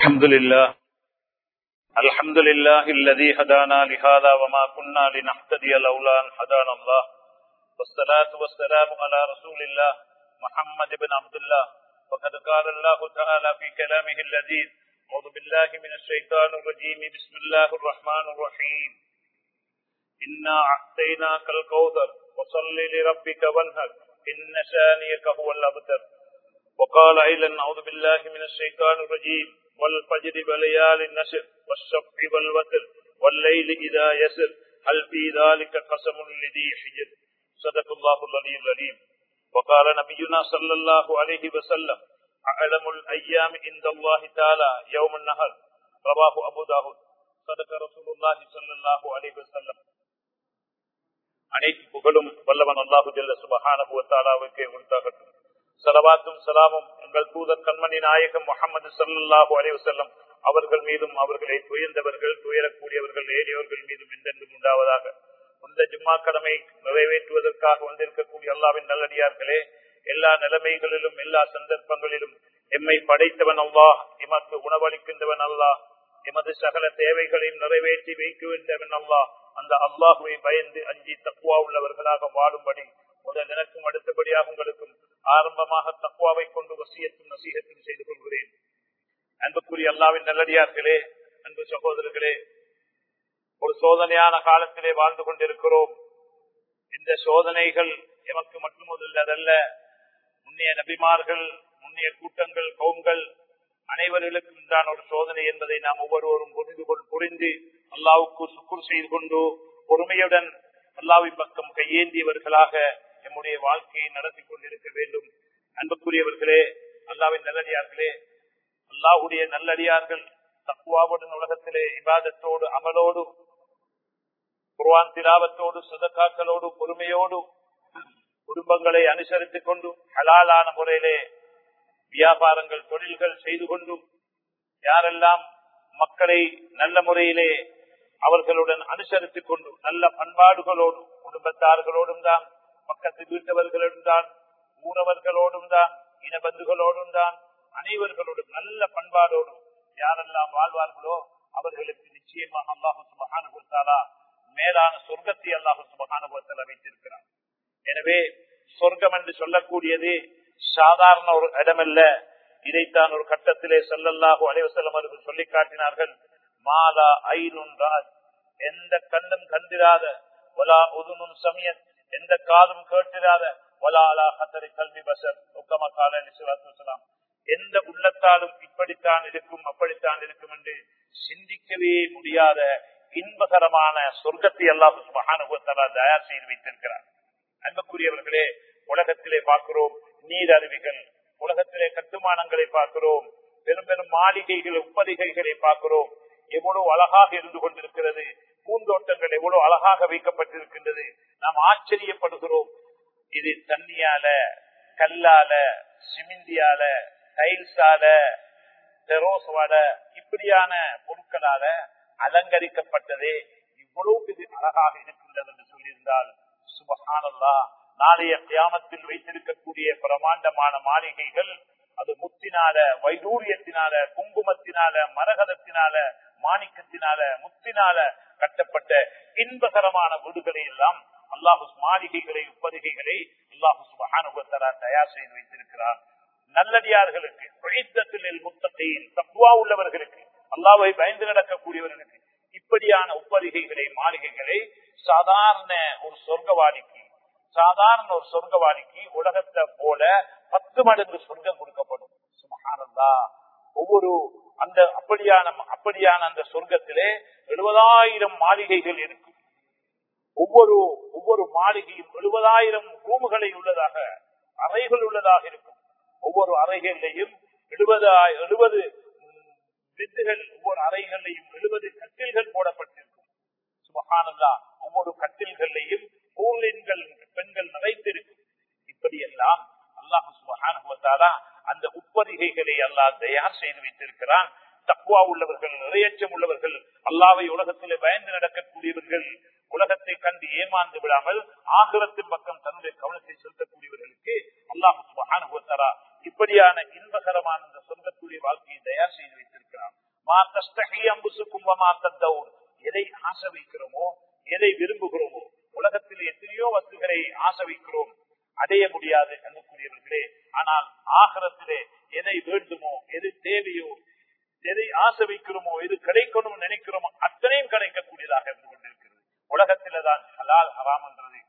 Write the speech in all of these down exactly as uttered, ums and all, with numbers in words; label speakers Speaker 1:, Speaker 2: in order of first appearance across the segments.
Speaker 1: الحمد لله الحمد لله الذي هدانا لهذا وما كنا لنهتدي لولا أن هدانا الله والصلاة والسلام على رسول الله محمد بن عبد الله وقد قال الله تعالى في كلامه اللذيذ أعوذ بالله من الشيطان الرجيم بسم الله الرحمن الرحيم إنا أعطيناك الكوثر فصل لربك وانحر إن شانئك هو الأبتر وقال أيضا أعوذ بالله من الشيطان الرجيم والفجر وليال النشر والشفع والوتر والليل إذا يسر هل في ذلك قسم لذي حجر صدق الله العلي العظيم وقال نبينا صلى الله عليه وسلم أعلم الأيام عند الله تعالى يوم النهر رواه أبو داود صدق رسول الله صلى الله عليه وسلم. அனைத்து புகழும் வல்லவன் அல்லாஹு ஜல்ல சுப்ஹானஹு வ தஆலாவுக்கே உரித்தாகட்டும். ஸலவாத்தும் ஸலாமும் எங்கள் தூதர் கண்மணி நாயகம் முஹம்மது ஸல்லல்லாஹு அலைஹி வஸல்லம் அவர்கள் மீதும் அவர்களை துயர்ந்தவர்கள் துயரக்கூடியவர்கள் ஏறியவர்கள் மீதும் என்றென்றும் உண்டாவதாக. இந்த ஜும்மா கடமை நிறைவேற்றுவதற்காக வந்திருக்கக்கூடிய அல்லாஹ்வின் நல்லடியார்களே, எல்லா நிலைமைகளிலும் எல்லா சந்தர்ப்பங்களிலும் எம்மை படைத்தவன் அல்லாஹ், எமக்கு உணவளிக்கின்றவன் அல்லாஹ், எமது சகல தேவைகளையும் நிறைவேற்றி வைக்கின்றவன் அல்லாஹ். அந்த அல்லாஹுவை பயந்து அஞ்சி தக்வா உள்ளவர்களாக வாழும்படி முதல் எனக்கும் அடுத்தபடியாக உங்களுக்கும் ஆரம்பமாக தக்வாவை கொண்டு வசியத்தும் நசீகத்தும் செய்து கொள்கிறேன். அன்புக்குரிய அல்லாஹ்வின் நல்லடியார்களே, அன்பு சகோதரர்களே, ஒரு சோதனையான காலத்திலே வாழ்ந்து கொண்டிருக்கிறோம். இந்த சோதனைகள் எமக்கு மட்டுமல்ல, முன்னைய நபிமார்கள், முன்னைய கூட்டங்கள், கவும்கள் அனைவர்களுக்கும் தான் ஒரு சோதனை என்பதை நாம் ஒவ்வொருவரும் புரிந்து கொள் புரிந்து அல்லாஹ்வுக்கு சுக்குர் செய்து கொண்டு பொறுமையுடன் அல்லாஹ்வின் பக்கம் கையேந்தியவர்களாக நம்முடைய வாழ்க்கையை நடத்தி கொண்டிருக்க வேண்டும். அன்புக்குரியவர்களே, அல்லாஹ்வின் நல்லடியார்களே, அல்லாஹ்வுடைய நல்லடியார்கள் தக்வாவுடன் உலகத்திலே இபாதத்தோடு அமலோடு குர்ஆன் திலாவத்தோடு சதகாக்களோடு பொறுமையோடு குடும்பங்களை அனுசரித்துக் கொண்டு ஹலாலான முறையிலே வியாபாரங்கள் தொழில்கள் செய்து கொண்டு யாரெல்லாம் மக்களை நல்ல முறையிலே அவர்களுடன் அனுசரித்துக் கொண்டு நல்ல பண்பாடுகளோடு குடும்பத்தார்களோடும் தான், பக்கத்து வீட்டவர்களோடும் தான், ஊரவர்களோடும் தான், இனபந்துகளோடும் தான், அனைவர்களோடும் நல்ல பண்பாடோடும் யாரெல்லாம் வாழ்வார்களோ அவர்களுக்கு நிச்சயமாக அல்லாஹு சுப்ஹானஹு வ தஆலா மேலான சொர்க்கத்தை அல்லாஹு சுப்ஹானஹு வ தஆலா வைத்திருக்கிறார். எனவே சொர்க்கம் என்று சொல்லக்கூடியது சாதாரண ஒரு இடமல்ல. இதைத்தான் ஒரு கட்டத்திலே ஸல்லல்லாஹு அலைஹி வஸல்லம் அவர்கள் சொல்லி காட்டினார்கள். மாலா ஐனுன் ராத், எந்த கண்ணும் கண்டிராத, வலா உதுனுன் சமியத், எந்த காதும் கேட்டிராத, வலா அலா ஹதரி கல்வி பஸர், உக்கமா கால ஸல்லல்லாஹு அலைஹி வஸல்லம், எந்த உள்ளத்தாலும் இப்படித்தான் இருக்கும் அப்படித்தான் இருக்கும் என்று சிந்திக்கவே முடியாத இன்பகரமான சொர்க்கத்தை அல்லாஹ் சுப்ஹானஹு வ தஆலா தயார் செய்து வைத்திருக்கிறார். அன்புக்குரியவர்களே, உலகத்திலே பார்க்கிறோம் நீர் அருவிகள், உலகத்திலே கட்டுமானங்களை பார்க்கிறோம், பெரும் பெரும் மாளிகைகள், உப்பரிகைகளை பார்க்கிறோம். எவ்வளவு அழகாக இருந்து கொண்டிருக்கிறது, பூந்தோட்டங்கள் எவ்வளவு அழகாக வைக்கப்பட்டிருக்கின்றது. நாம் ஆச்சரியப்படுகிறோம். இது தண்ணியால, கல்லால, சிமிந்தியால, டைல்ஸால, தெரோசால, இப்படியான பொருட்களால அலங்கரிக்கப்பட்டதே இவ்வளவு இது அழகாக இருக்கின்றது என்று சொல்லியிருந்தால் சுப்ஹானல்லாஹ், நாளைய கியாமத்தில் வைத்திருக்கக்கூடிய பிரமாண்டமான மாளிகைகள் அது முத்தினால, வைடூரியத்தினால, குங்குமத்தினால, மரகதத்தினால, மாணிக்கத்தினால, முத்தினால கட்டப்பட்ட இன்பகரமான வீடுகளை எல்லாம் அல்லாஹு மாளிகைகளை உப்பரிகைகளை அல்லாஹு சுப்ஹானஹு வ தஆலா தயார் செய்து வைத்திருக்கிறார். நல்லடியார்களுக்கு, முத்தகீன், தக்வா உள்ளவர்களுக்கு, அல்லாஹ்வை பயந்து நடக்கக்கூடியவர்களுக்கு இப்படியான உப்பரிகைகளை மாளிகைகளை சாதாரண ஒரு சொர்க்கவாதிக்கு சாதாரண ஒரு சொர்க்கவாதிக்கு உலகத்தை போல பத்து மடங்கு சொர்க்கம் கொடுக்கப்படும். சுப்ஹானல்லாஹ், ஒவ்வொரு அந்த அப்படியான அப்படியான அந்த சொர்க்கத்திலே எழுபதாயிரம் மாளிகைகள் இருக்கும். ஒவ்வொரு ஒவ்வொரு மாளிகையும் எழுபதாயிரம் ரூமுகளை உள்ளதாக, அறைகள் உள்ளதாக இருக்கும். ஒவ்வொரு அறைகளிலையும் எழுபது எழுபது பெட்டுகள், ஒவ்வொரு அறைகளிலையும் எழுபது கட்டில்கள் போடப்பட்டிருக்கும். சுப்ஹானல்லாஹ், ஒவ்வொரு கட்டில்களிலையும் கூலின்கள், பெண்கள் நிறைந்திருக்கும். இப்படியெல்லாம் அல்லாஹ் சுப்ஹானஹு வ தஆலா அந்த உப்பரிகைகளை அல்லாஹ் தயார் செய்து வைத்திருக்கிறான். தக்வா உள்ளவர்கள், இறையச்சம் உள்ளவர்கள், அல்லாஹ்வை உலகத்திலே பயந்து நடக்கக்கூடியவர்கள், உலகத்தை கண்டு ஏமாந்து விடாமல் ஆகிரத்தின் பக்கம் தன்னுடைய கவனத்தை செலுத்தக்கூடியவர்களுக்கு அல்லாஹ் சுப்ஹானஹு வ தஆலா இப்படியான இன்பகரமான இந்த சொர்க்கத்துடைய வாழ்க்கையை தயார் செய்து வைத்திருக்கிறார். எதை ஆசை வைக்கிறோமோ, எதை விரும்புகிறோமோ, உலகத்தில் எத்தனையோ வஸ்துகளை ஆசை வைக்கிறோம், அடைய முடியாது அன்புக்குரியவர்களே. ஆனால் ஆகிரத்திலே எதை வேண்டுமோ, எது தேவையோ, எதை ஆசை வைக்கிறோமோ, எது கிடைக்கணும் நினைக்கிறோமோ அத்தனையும் கிடைக்கக்கூடியதாக இருந்து கொண்டிருக்கிறது. உலகத்தில்தான் ஹலால் ஹராம் என்றது.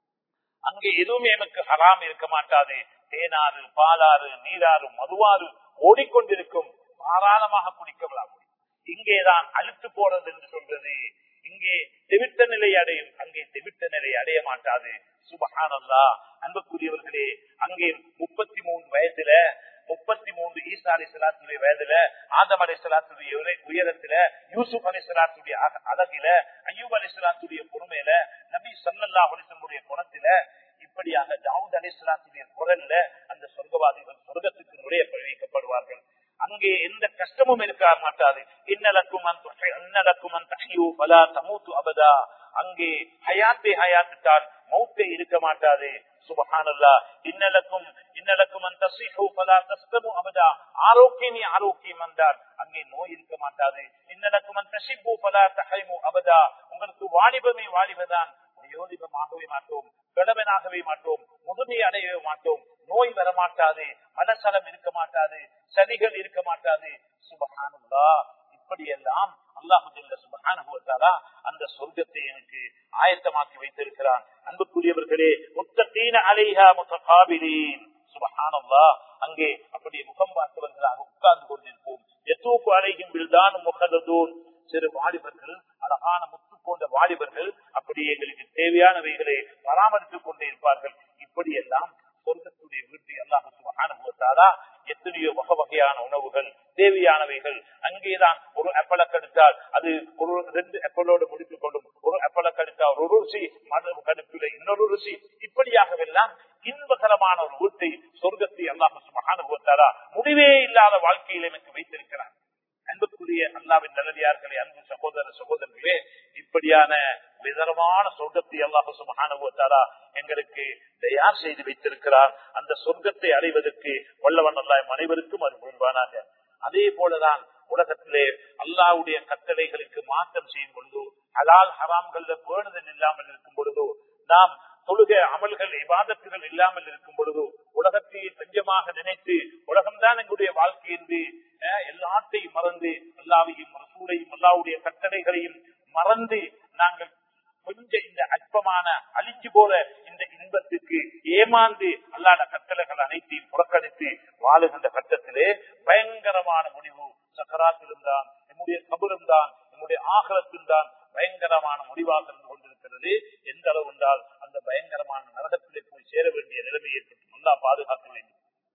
Speaker 1: அங்கே எதுவுமே எனக்கு ஹராம் இருக்க மாட்டாது. தேனாறு, பாலாறு, நீராறு, மதுவாறு ஓடிக்கொண்டிருக்கும், தாராளமாக குடிக்கலாம். இங்கேதான் அழுத்து போறது என்று சொல்றது. இங்கே தெவிட்ட நிலை அடையும், அங்கே தெவிட்ட நிலை அடைய மாட்டாது. சுப்ஹானல்லாஹ். அன்புக்குரியவர்களே, அங்கே முப்பத்தி மூணு வயதுல முப்பத்தி மூன்று ஈசா அலைஹிஸ்ஸலாத்துடைய வயதுல, ஆதம் அலைஹிஸ்ஸலாத்துடைய உயரத்துல, யூசுப் அலைஹிஸ்ஸலாத்துடைய அழகில, அய்யூப் அலைஹிஸ்ஸலாத்துடைய பொறுமையில, நபி ஸல்லல்லாஹு அலைஹி வஸல்லம் குணத்தில, இப்படியாக தாவூத் அலைஹிஸ்ஸலாத்துடைய குரல்ல அந்த சொர்க்கவாதிகள் சொர்க்கத்துக்கு நுழைய வைக்கப்படுவார்கள். அங்கே எந்த கஷ்டமும் இருக்க மாட்டாது. இன்னலக்கும் இன்னலக்கும் தஹ்யூ ஃபலா தமூது அபதா. அங்கே ஹயாத்தே ஹயாத்து தான், மௌத்தே இருக்க மாட்டாது. சுப்ஹானல்லாஹ். இன்னலக்கும் இன்னலக்கும் தஸீஹு ஃபலா தஸ்தமு அபதா. ஆரோக்கியமே ஆரோக்கியம் வந்தால் அங்கே நோய் இருக்க மாட்டாது. இன்னலக்கும் தஷிபு ஃபலா தஹைமு அபதா. உங்களுக்கு வாலிபமே வாலிபதான், வயோதிபமாகவே மாட்டோம், கிழவனாகவே மாட்டோம், முதுமை அடையவே மாட்டோம், நோய் வரமாட்டாது, மனசலம் இருக்க மாட்டாது, சதிகள் இருக்க மாட்டாது. சுப்ஹானல்லாஹ். இப்படியெல்லாம் அல்லாஹு ஜல்ல சுப்ஹானஹு வ தஆலா அந்த சொர்க்கத்தை எனக்கு ஆயத்தமாக்கி வைத்திருக்கிறான். அன்புக்குரியவர்களே, முத்தகீன அலைஹா முத்தகாபிலீன். சுப்ஹானல்லாஹ். அங்கே அப்படியே முகம் பார்த்தவர்களாக உட்கார்ந்து கொண்டிருப்போம். யதூபு அலைஹிம் பில்தானும் முஹல்லதூன். சிறு வாலிபர்கள், அழகான முத்து போன்ற வாலிபர்கள் அப்படியே எங்களுக்கு தேவையானவைகளை பராமரித்துக் கொண்டே இருப்பார்கள். இப்படியெல்லாம் சொர்க்கத்துடைய வீட்டை அல்லாஹ் சுப்ஹானஹு வ தஆலா எத்தனையோ வகை வகையான உணவுகள், தேவையானவைகள். அங்கேதான் ஒரு அப்பள கடுத்தால் அது ஒரு ரெண்டு அப்பளோடு முடித்துக் கொள்ளும், ஒரு அப்பள கடுத்தால் ஒரு ருசி, மறு கடுப்பில் இன்னொரு ருசி. இப்படியாகவெல்லாம் இன்பகரமான ஒரு வீட்டை, சொர்க்கத்தை அல்லாஹ் சுப்ஹானஹு வ தஆலா முடிவே இல்லாத வாழ்க்கையில் எனக்கு வைத்திருக்கிறார். அன்புக்குரிய அல்லாஹ்வின் நல்லடியார்களே, அன்பு சகோதர சகோதரர்களே, இப்படியான விதமான சொர்க்கத்தை அல்லாஹ் சுப்ஹானஹு வ தஆலா எங்களுக்கு தயார் செய்து வைத்திருக்கிறார். அந்த சொர்க்கத்தை அடைவதற்கு வல்லவன் அல்லாஹ் அனைவருக்கும் அது முன்பானாக. அதே போலதான் உலகத்திலே அல்லாஹ்வுடைய கட்டளைகளுக்கு மாற்றம் செய்யும் பொழுது, ஹலால் ஹராம்கள் பேணுதல் இல்லாமல் இருக்கும் பொழுது, நாம் தொழுகை அமல்கள் இபாதத்துகள் இல்லாமல் இருக்கும் பொழுது, உலகத்தை பஞ்சமாக நினைத்து உலகம்தான் எங்களுடைய வாழ்க்கை என்று எல்லாத்தையும் மறந்து, அல்லாஹ்வையும் ரசூலையும் அல்லாஹ்வுடைய கட்டளைகளையும் மறந்து, நாங்கள் கொஞ்சம் இந்த அற்பமான அழிஞ்சு போற இந்த இன்பத்துக்கு ஏமாந்து அல்லாஹ்வுடைய கட்டளைகள் அனைத்தையும் புறக்கணித்து வாழுகின்ற கட்டத்திலே பயங்கரமான முடிவு சக்கராத்திலும் தான், நம்முடைய கபரும் தான், நம்முடைய ஆகிரத்திலும் தான் பயங்கரமான முடிவாக இருந்து கொண்டிருக்கிறது. எந்த அளவு என்றால் அந்த பயங்கரமான நரகத்திலே போய் சேர வேண்டிய நிலைமை ஏற்பட்டு அல்லாஹ் பாதுகாக்க வேண்டும்.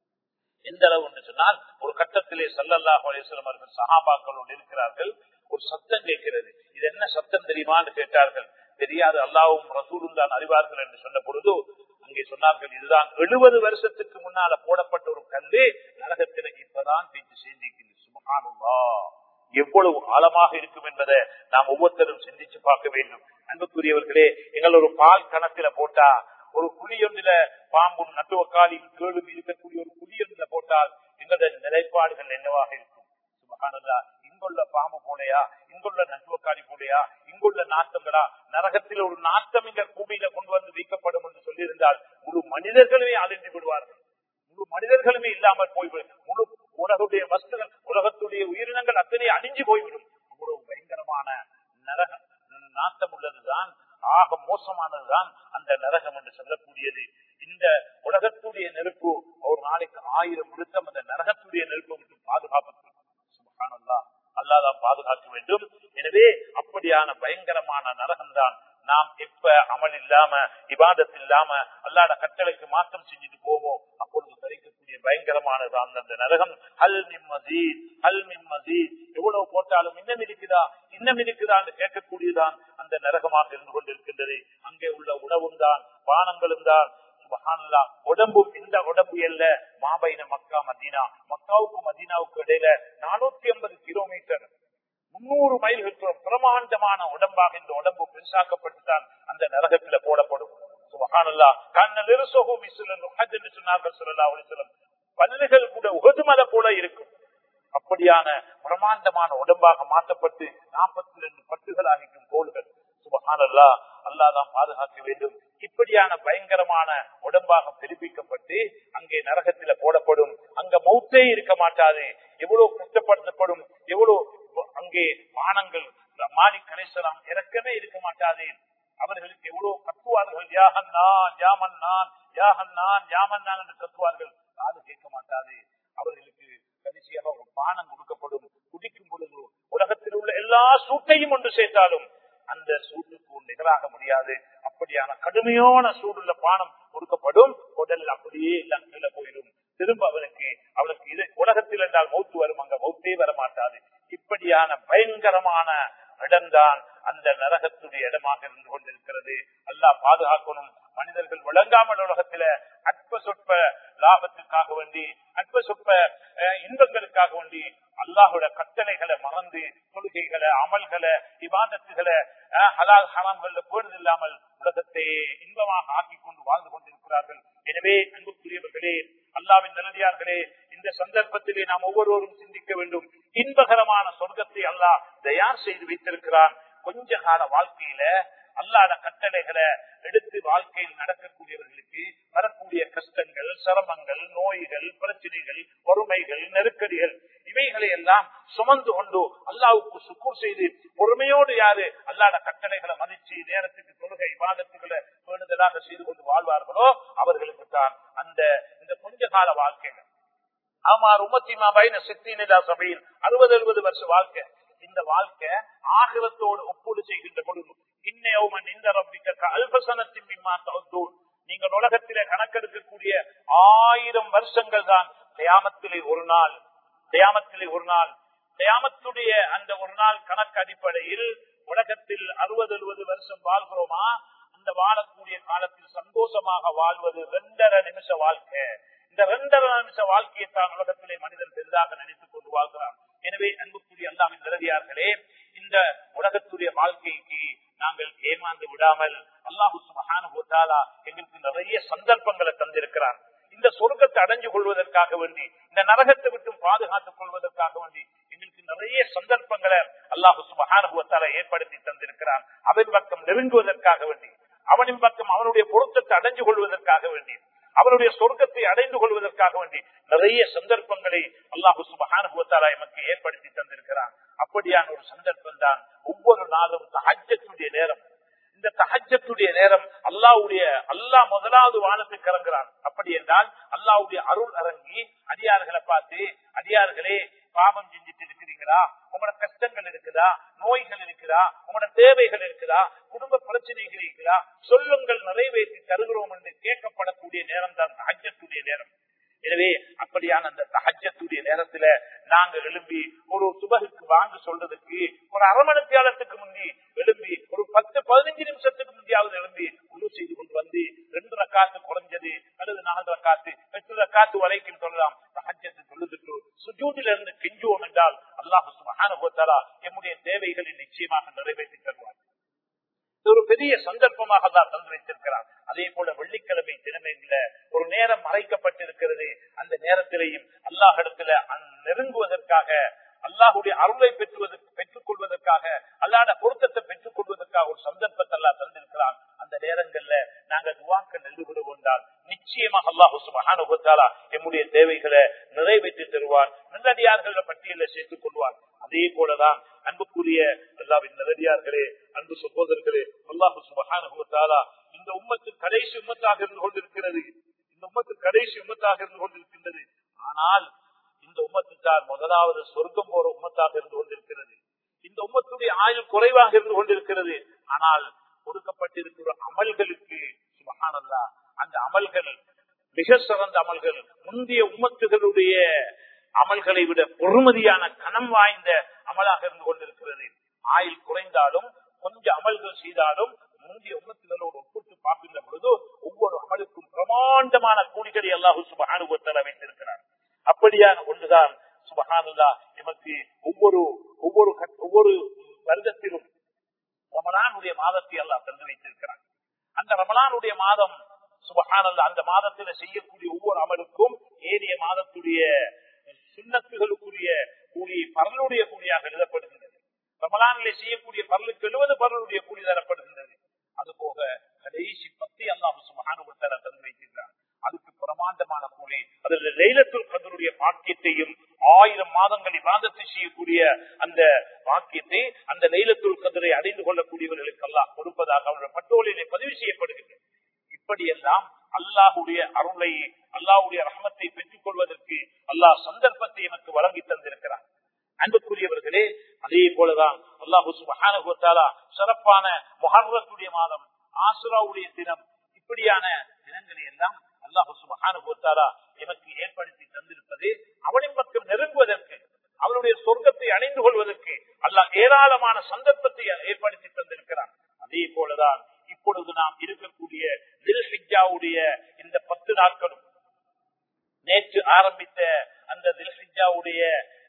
Speaker 1: எந்த அளவு என்று சொன்னால், ஒரு கட்டத்திலே ஸல்லல்லாஹு அலைஹி வஸல்லம் அவர்கள் சஹாபாக்களோடு இருக்கிறார்கள். ஒரு சத்தம் கேட்கிறது. இது என்ன சத்தம் தெரியுமான்னு கேட்டார்கள். தெரியாது, அல்லாஹ்வும் ரசூலும் தான் அறிவார்கள் என்று சொன்ன பொழுது அங்கே சொன்னார்கள், இதுதான் எழுபது வருஷத்துக்கு முன்னால போடப்பட்ட ஒரு கல்லு நரகத்தில இப்பதான் பேச்சு சேர்ந்திருக்கிறது. சுப்ஹானல்லாஹ். எவ்வளவு ஆழமாக இருக்கும் என்பதை நாம் ஒவ்வொருத்தரும் சிந்திச்சு பார்க்க வேண்டும். அன்புக்குரியவர்களே, எங்கள் ஒரு பால் கணக்கில போட்டா, ஒரு குழியொன்றில பாம்பும் நட்டுவக்காலியும் கேளும் இருக்கக்கூடிய ஒரு குழியொன்றில போட்டால் எங்களுடைய நிலைப்பாடுகள் என்னவாக இருக்கும்? சுப்ஹானல்லாஹ். இங்குள்ள பாம்பு போலையா, இங்குள்ள நட்டுவக்காலி போலையா, இங்குள்ள நாட்டங்களா? நரகத்தில் ஒரு நாட்டம் இந்த பூமியில கொண்டு வந்து வைக்கப்படும் என்று சொல்லியிருந்தால் முழு மனிதர்களுமே அழிந்து விடுவார்கள், முழு மனிதர்களுமே இல்லாமல் போய்விடும், முழு உலகுடைய வஸ்துகள், உலகத்துடைய உயிரினங்கள் அத்தனை அழிஞ்சு போய்விடும். அவ்வளவு பயங்கரமான நரக நாட்டம் உள்ளதுதான், ஆக மோசமானதுதான் அந்த நரகம் என்று சொல்லக்கூடியது. இந்த உலகத்துடைய நெருப்பு ஒரு நாளைக்கு ஆயிரம் விழுத்தம் அந்த நரகத்துடைய நெருப்பு விட்டு பாதுகாப்பு. சுப்ஹானல்லாஹ். அல்லாஹ் தான் பாதுகாக்க வேண்டும். எனவே அப்படியான பயங்கரமான நரகம் தான் நாம் எப்ப அமல் இல்லாம இபாதத் இல்லாம அல்லாஹ்வுடைய கட்டளைக்கு மாற்றம் செஞ்சுட்டு போவோம், அப்பொழுது கிடைக்கக்கூடிய பயங்கரமானதான் அந்த நரகம். ஹல் மின் மஸீத், ஹல் மின் மஸீத். எவ்வளவு போட்டாலும் இன்னும் இருக்குதா, இன்னும் இருக்குதா என்று கேட்கக்கூடியதான் அந்த நரகமாக இருந்து கொண்டிருக்கின்றது. அங்கே உள்ள உணவும் தான், பானங்களும் தான். சுப்ஹானல்லாஹ். உடம்பும் இந்த உடம்பு அல்ல, மாபைன மக்கா மதீனா, மக்காவுக்கும் மதீனாவுக்கு இடையில நானூத்தி ஐம்பது கிலோமீட்டர், முன்னூறு மைல்கள் பிரமாண்டமான உடம்பாக இந்த உடம்பு பெருசாக்கப்பட்டுதான் அந்த நரகத்தில போடப்படும். சுப்ஹானல்லாஹ். கண்ணல் இருசோஹு மிஸ்லல் உஹத் என்று சொன்னார்கள் ஸல்லல்லாஹு அலைஹி வஸல்லம். பல்லுகள் கூட உஹது மலை போல இருக்கும். அப்படியான பிரமாண்டமான உடம்பாக மாற்றப்பட்டு நாற்பத்தி ரெண்டு பட்டுகளாகிக்கும் கோள்கள். சுப்ஹானல்லாஹ், அல்லாஹ் தான் பாதுகாக்க வேண்டும். இப்படியான பயங்கரமான உடம்பாக பிரிப்பிக்கப்பட்டு அங்கே நரகத்தில போடப்படும். அங்க மௌத்தே இருக்க மாட்டாது. எவ்வளவு கஷ்டப்படுத்தப்படும், எவ்வளவு அங்கே வானங்கள் மாலிக் அலைஹிஸ்ஸலாம் இறக்கமே இருக்க மாட்டாது. அவர்களுக்கு எவ்வளவு கத்துவார்கள், யாஹன்னான் யாமன்னான் யாஹன்னான் யாமன்னான் என்று கத்துவார்கள். காது கேட்க மாட்டாது. அவர்களுக்கு கடைசியாக ஒரு பானம் கொடுக்கப்படும். குடிக்கும் பொழுது உலகத்தில் உள்ள எல்லா சூட்டையும் ஒன்று சேர்த்தாலும் அந்த சூட்டுக்கு நிகராக முடியாது. அப்படியான கடுமையான சூடுள்ள பானம் கொடுக்கப்படும். உடல் அப்படியே எல்லாம் கீழே போயிடும். திரும்ப அவனுக்கு அவனுக்கு இது உலகத்தில் என்றால் மௌத்து வரும், அங்க மௌத்தே வரமாட்டாது. இப்படியான பயங்கரமான இடம்தான் அந்த நரகத்துடைய இடமாக இருந்து கொண்டிருக்கிறது. அல்லாஹ் பாதுகாக்கணும். மனிதர்கள் விளங்காமல் உலகத்தில அற்ப சொற்ப லாபத்துக்காக வேண்டி, அற்ப சொற்ப இன்பங்களுக்காக வேண்டி அல்லாஹோட கட்டளைகளை மறந்து தொழுகைகளை, அமல்களை, இபாதத்துகளை ஹலால் ஹராம்கள போடுது இல்லாமல் உலகத்தை இன்பமாக ஆக்கி கொண்டு வாழ்ந்து கொண்டிருக்கிறார்கள். எனவே அன்புக்குரியவர்களே, அல்லாஹ்வின் நல்லடியார்களே, இந்த சந்தர்ப்பத்திலே நாம் ஒவ்வொருவரும் சிந்திக்க வேண்டும். இன்பகரமான சொர்க்கத்தை அல்லாஹ் தயார் செய்து வைத்திருக்கிறான். கொஞ்ச கால வாழ்க்கையில அல்லாஹ்வுடைய கட்டளைகளை எடுத்து வாழ்க்கையில் நடக்கக்கூடியவர்களுக்கு வரக்கூடிய கஷ்டங்கள், சிரமங்கள், நோய்கள், பிரச்சனைகள், வறுமைகள், நெருக்கடிகள் இவைகளை எல்லாம் சுமந்து கொண்டு அல்லாஹ்வுக்கு சுக்கூர் செய்து பொறுமையோடு யாரு அல்லாஹ்வுடைய கட்டளைகளை மதிச்சு நேரத்துக்கு தொழுகை இபாதத்துகளை வேண்டுதலாக செய்து கொண்டு வாழ்வார்களோ அவர்களுக்கு தான் அந்த இந்த கொஞ்ச கால வாழ்க்கைகள் ஆமார் உம்மத்திமா பைன சித்தினிலா சபையில் அறுபது எழுபது வருஷ வாழ்க்கை. இந்த வாழ்க்கை ஆகிரத்தோடு ஒப்பீடு செய்கின்ற பொழுது இன்னும் இந்த ரப்பிக்க அல்பசனத்தின் மிம்மா தௌதூன், நீங்கள் உலகத்திலே கணக்கெடுக்கக்கூடிய ஆயிரம் வருஷங்கள் தான் கியாமத்திலே ஒரு நாள். கியாமத்திலே ஒரு நாள் கியாமத்துடைய அந்த ஒரு நாள் கணக்கு அடிப்படையில் உலகத்தில் அறுபது எழுபது வருஷம் வாழ்கிறோமா, அந்த வாழக்கூடிய காலத்தில் சந்தோஷமாக வாழ்வது ரெண்டரை நிமிஷ வாழ்க்கை. இந்த ரெண்டரை நிமிஷ வாழ்க்கையை தான் உலகத்திலே மனிதன் பெரிதாக நினைத்துக் கொண்டு வாழ்கிறான். எனவே அன்புக்குரிய அல்லாஹ்வின் நல்லடியார்களே, இந்த உலகத்துடைய வாழ்க்கைக்கு நாங்கள் ஏமாந்து விடாமல் அல்லாஹ் சுப்ஹானஹு வ தஆலா எங்களுக்கு நிறைய சந்தர்ப்பங்களை தந்திருக்கிறான். இந்த சொர்க்கத்தை அடைஞ்சு கொள்வதற்காக வேண்டி, இந்த நரகத்தை விட்டு பாதுகாத்துக் கொள்வதற்காக வேண்டி எங்களுக்கு நிறைய சந்தர்ப்பங்களை அல்லாஹ் சுப்ஹானஹு வ தஆலா ஏற்படுத்தி தந்திருக்கிறான். அவன் பக்கம் நெருங்குவதற்காக வேண்டி, அவனின் பக்கம் அவனுடைய பொருத்தத்தை அடைஞ்சு கொள்வதற்காக வேண்டி, அவருடைய சொர்க்கத்தை அடைந்து கொள்வதற்காக வேண்டி நிறைய சந்தர்ப்பங்களை அல்லாஹ் சுப்ஹானஹு வ தஆலா நமக்கு ஏற்படுத்தி தந்திருக்கிறான். அப்படியான ஒரு சந்தர்ப்பம் தான் ஒவ்வொரு நாளும் தஹஜ்ஜுடைய நேரம். இந்த தஹஜ்ஜுடைய நேரம் அல்லாஹ்வுடைய அல்லாஹ் முதலாவது வானத்துக்கு இறங்குறான். அப்படி என்றால் அல்லாஹ்வுடைய அருள் இறங்கி அடியார்களை பார்த்து, அடியார்களே பாவம் செஞ்சுட்டு இருக்கிறீங்களா, உங்களோட கஷ்டங்கள் இருக்குதா, நோய்கள் இருக்குதா, உங்களோட தேவைகள் இருக்குதா, குடும்ப பிரச்சனைகள் இருக்குதா, சொல்லுங்கள் நிறைவேற்றி தருகிறோம் என்று கேட்கப்படக்கூடிய நேரம் தான் தஹஜ்ஜுடைய நேரம். எனவே அப்படியான அந்த தஹஜ்ஜுடைய நேரத்துல நாங்க எழும்பி ஒரு சுபஹுக்கு வாங்க சொல்றதுக்கு ஒரு அரை மணி நேரத்துக்கு முந்தி எழும்பி ஒரு பத்து பதினஞ்சு நிமிஷத்துக்கு முந்தியாவது எழும்பி உள்ள செய்து கொண்டு வந்து ரெண்டு ரக்காத்து குறைஞ்சது அல்லது நாலு ரக்காத்து எட்டு ரக்காத்து வரைக்கும் சொல்லலாம் தஹஜ்ஜத்தை சொல்லுதுக்கு சுஜூதில இருந்து கெஞ்சுவோம் என்றால் அல்லாஹ் சுப்ஹானஹு வ தஆலா நம்முடைய தேவைகளை நிச்சயமாக நிறைவேற்றி தருவார். ஒரு பெரிய சந்தர்ப்பமாக தான் தந்து வைத்திருக்கிறார். அதே போல வெள்ளிக்கிழமை தினமையில ஒரு நேரம் மறைக்கப்பட்டிருக்கிறது. அந்த நேரத்திலேயும் அல்லாஹ் இடத்துல நெருங்குவதற்காக, அல்லாஹுடைய அருளை பெற்றுவதற்கு பெற்றுக் கொள்வதற்காக, அல்லாஹ்வுடைய பொருத்தத்தை பெற்றுக் கொள்வதற்காக ஒரு சந்தர்ப்பத்தை அல்லாஹ் தந்திருக்கிறான். அந்த நேரங்கள்ல நாங்கள் துஆக்கள் நெருங்குவது கொண்டால் நிச்சயமாக அல்லாஹ் சுப்ஹானஹு வ தஆலா நம்முடைய தேவைகளை நிறைவேற்றி தருவான். நல்லடியார்கள் பட்டியலை சேர்த்துக் கொள்வான். அதே போலதான் அன்புக்குரிய அல்லாஹ்வின் நல்லடியார்களே, அன்பு சகோதரர்களே, அல்லாஹ் சுப்ஹானஹு வ தஆலா இந்த உம்மத்து கடைசி உம்மத்தாக இருந்து கொண்டிருக்கிறது. இந்த உம்மத்து கடைசி உம்மத்தாக இருந்து கொண்டிருக்கின்றது. ஆனால் இந்த உம்மத்துக்கார் முதலாவது சொர்க்கம் போற உம்மத்தாக இருந்து கொண்டிருக்கிறது. இந்த உம்மத்துடைய ஆயுள் குறைவாக இருந்து கொண்டிருக்கிறது. ஆனால் கொடுக்கப்பட்டிருக்கிற அமல்களுக்கு சுப்ஹானல்லாஹ் அந்த அமல்கள் மிக சிறந்த அமல்கள், முந்தைய உம்மத்துகளுடைய அமல்களை விட பொறுமதியான கனம் வாய்ந்த அமலாக இருந்து கொண்டிருக்கிறது. ஆயுள் குறைந்தாலும் கொஞ்சம் அமல்கள் செய்தாலும் முந்தைய உம்மத்துகளோடு ஒப்பிட்டு பார்க்கின்ற பொழுது ஒவ்வொரு அமலுக்கும் பிரமாண்டமான கூலிகளை அல்லாஹ் சுப்ஹானஹு வ தஆலா வைத்திருக்கிறார். அப்படியான ஒன்றுதான் சுப்ஹானல்லாஹ் எமக்கு ஒவ்வொரு ஒவ்வொரு ஒவ்வொரு வருடத்திலும் ரமலானுடைய மாதத்தை அல்லாஹ் தந்து வைத்திருக்கிறார். அந்த ரமலானுடைய மாதம் சுப்ஹானல்லாஹ் அந்த மாதத்தில் செய்யக்கூடிய ஒவ்வொரு அமலுக்கும் ஏனைய மாதத்துடைய சுன்னத்துகளுக்குரிய கூலியை பரலுடைய கூலியாக எழுதப்படுகின்றது. ரமலானிலே செய்யக்கூடிய பரலுக்கு எழுபது பரலுடைய கூலி தரப்படுகின்றது. அது போக கடைசி பத்தி அல்லாஹ் சுப்ஹானஹு வ தஆலா தந்து வைத்திருக்கிறார். அதுக்கு பிரமாண்டமான கூலி. அதில் லைலத்துல் கத்ருடைய பாக்கியத்தையும் ஆயிரம் மாதங்கள் இபாதத்தை செய்யக்கூடிய அந்த பாக்கியத்தை அந்த லைலத்துல் கத்ரை அடைந்து கொள்ளக்கூடியவர்களுக்கு அல்லாஹ் கொடுப்பதாக அவருடைய பட்டோலிலே பதிவு செய்யப்படுகின்றது. இப்படியெல்லாம் அல்லாஹுடைய அருளை அல்லாஹுடைய ரஹ்மத்தை பெற்றுக் கொள்வதற்கு அல்லாஹ் சந்தர்ப்பத்தை எனக்கு வழங்கி தந்திருக்கிறார். அன்புக்குரியவர்களே, அதே போலதான் அல்லாஹு சுப்ஹானஹு வ தஆலா சிறப்பான முஹர்ரத்துடைய மாதம், ஆசுராவுடைய தினம், இப்படியான தினங்களை எல்லாம் அல்லாஹு சுப்ஹானஹு வ தஆலா எனக்கு ஏற்படுத்தி தந்திருப்பது அவனின் பக்கம் நெருங்குவதற்கு, அவருடைய சொர்க்கத்தை அடைந்து கொள்வதற்கு அல்லாஹ் ஏராளமான சந்தர்ப்பத்தை ஏற்படுத்தி தந்திருக்கிறான். அதே போலதான் இப்பொழுது நாம் இருக்கக்கூடிய தில்ஹிஜ்ஜாவுடைய இந்த பத்து நாட்களும், நேற்று ஆரம்பித்த அந்த தில்ஹிஜ்ஜாவுடைய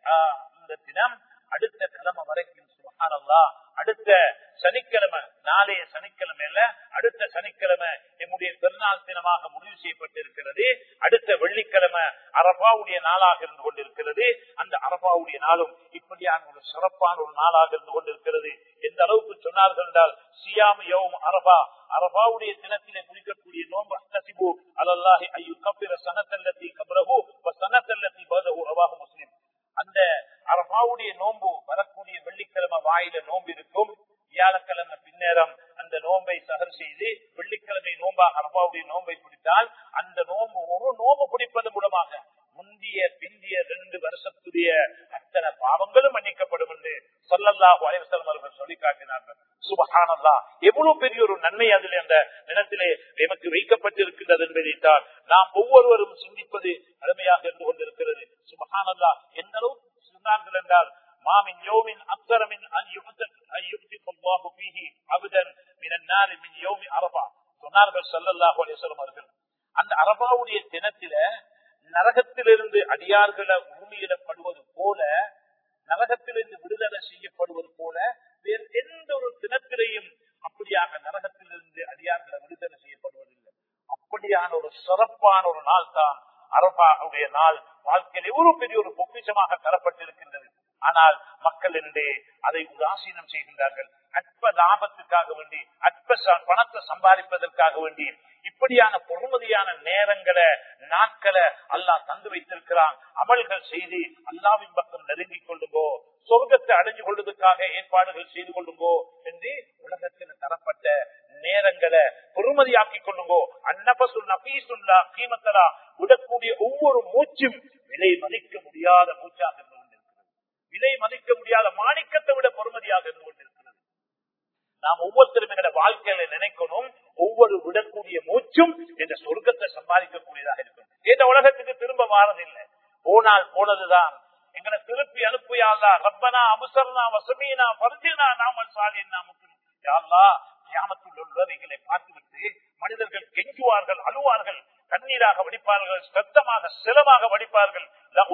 Speaker 1: இந்த தினம் அடுத்த கிழமை வரைக்கும் சுப்ஹானல்லாஹ், அடுத்த சனிக்கிழமை, நாளைய சனிக்கிழமை இல்ல, அடுத்த சனிக்கிழமை நம்முடைய பெருநாள் தினமாக முடிவு செய்யப்பட்டிருக்கிறது. அடுத்த வெள்ளிக்கிழமை அரபாவுடைய நாளாக இருந்து கொண்டிருக்கிறது. அந்த அரபாவுடைய நாளும் இப்படியான ஒரு சிறப்பான ஒரு நாளாக இருந்து கொண்டிருக்கிறது. எந்த அளவுக்கு சொன்னார்கள் என்றால், சியாம் யௌம் அரபா, அரபாவுடைய தினத்திலே குளிக்கக்கூடிய நோன்பு, அஹ்தஸிபு அலல்லாஹி அய்யுகஃபிர ஸனத்தல்லதி கப்ரஹு வ ஸனத்தல்லதி பதஹு, ரவாஹு முஸ்லிம். அந்த அரபாவுடைய நோன்பு வரக்கூடிய வெள்ளிக்கிழமை வாயில நோன்பு இருக்கும். வியாழக்கிழமை பின்னேரம் அந்த நோன்பை சகர் செய்து வெள்ளிக்கிழமை நோன்பாக அரபாவுடைய நோன்பை பிடித்தால் அந்த நோன்பு ஒரு நோன்பு பிடிப்பது மூலமாக முந்திய பிந்திய ரெண்டு வருஷத்துடைய அத்தனை பாவங்களும் மன்னிக்கப்படும் என்று ஸல்லல்லாஹு அலைஹி வஸல்லம் அவர்கள் சொல்லி காட்டினார்கள். சுப்ஹானல்லாஹ், எவ்வளவு பெரிய ஒரு நன்மை அதில் அந்த நிலத்திலே எமக்கு வைக்கப்பட்டிருக்கின்றது என்பதைத்தான் நாம் ஒவ்வொருவரும் சிந்திப்பது கடமையாக இருந்து கொண்டிருக்கிறது. சுப்ஹானல்லாஹ், எந்த அளவுக்கு சொன்னார்கள் என்றால், மாமின் யோமின் அக்ஸரமின் அன் யுஹ்தக் அன் யுஹ்திக அல்லாஹு ஃபீஹி அபதன் மினன் நார் மின் யௌமி அரபா சொன்னார்கள் ஸல்லல்லாஹு அலைஹி வஸல்லம் அவர்கள். அந்த அரபாவுடைய தினத்தில நரகத்திலிருந்து அடியார்களை உரிமையிடப்படுவது போல, நரகத்திலிருந்து விடுதலை செய்யப்படுவது போல வேறு எந்த ஒரு தினத்திலையும் அப்படியாக நரகத்திலிருந்து அடியார்களை விடுதலை செய்யப்படுவதில்லை. அப்படியான ஒரு சிறப்பான ஒரு நாள் தான் அரபாவுடைய நாள். வாழ்க்கையில் எவ்வளவு பெரிய ஒரு பொக்கிஷமாக தரப்பட்டிருக்கின்றது. ஆனால் மக்கள் என்று அதை உதாசீனம் செய்கின்றார்கள். அற்ப லாபத்துக்காக வேண்டி, அற்ப பணத்தை சம்பாதிப்பதற்காக வேண்டி இப்படியான பொறுமதியான நேரங்களை, நாட்களை அல்லாஹ் தந்து வைத்திருக்கிறான். அமல்கள் செய்து அல்லாஹ்வின் பக்கம் நெருங்கிக் கொள்ளுங்கோ, சொர்க்கத்தை அடைஞ்சு கொள்வதற்காக ஏற்பாடுகள் செய்து கொள்ளுங்கோ என்று உலகத்தில் தரப்பட்ட நேரங்களை பொறுமதியாக்கிக் கொள்ளுங்கோ. அன்னபசு நபீசுல்லா கீமத்தலா, விடக்கூடிய ஒவ்வொரு மூச்சும் விலை மதிக்க முடியாத மூச்சாக இருந்து கொண்டிருக்கிறது. விலை மதிக்க முடியாத மாணிக்கத்தை விட பொறுமதியாக இருந்து கொண்டிருக்கிறது. நாம் ஒவ்வொருத்தரும் எங்களுடைய வாழ்க்கையில நினைக்கணும், ஒவ்வொரு விடக்கூடிய மூச்சும் இந்த சொர்க்கத்தை சம்பாதிக்கக்கூடியதாக இருக்கும். இந்த உலகத்துக்கு திரும்ப வாரதில்லை, போனால் போனதுதான். எங்களை திருப்பி அனுப்பியாளா ரப்பனா அபுசர்னா வசமீனா பர்ஜினா நாமல் சாலினா முஸ்லிம். யா அல்லாஹ், கியாமத்தில் உள்ளவைகளை பார்த்துவிட்டு மனிதர்கள் கெஞ்சுவார்கள், அழுவார்கள், கண்ணீராக வடிப்பார்கள், சத்தமாக சிலமாக வடிப்பார்கள்.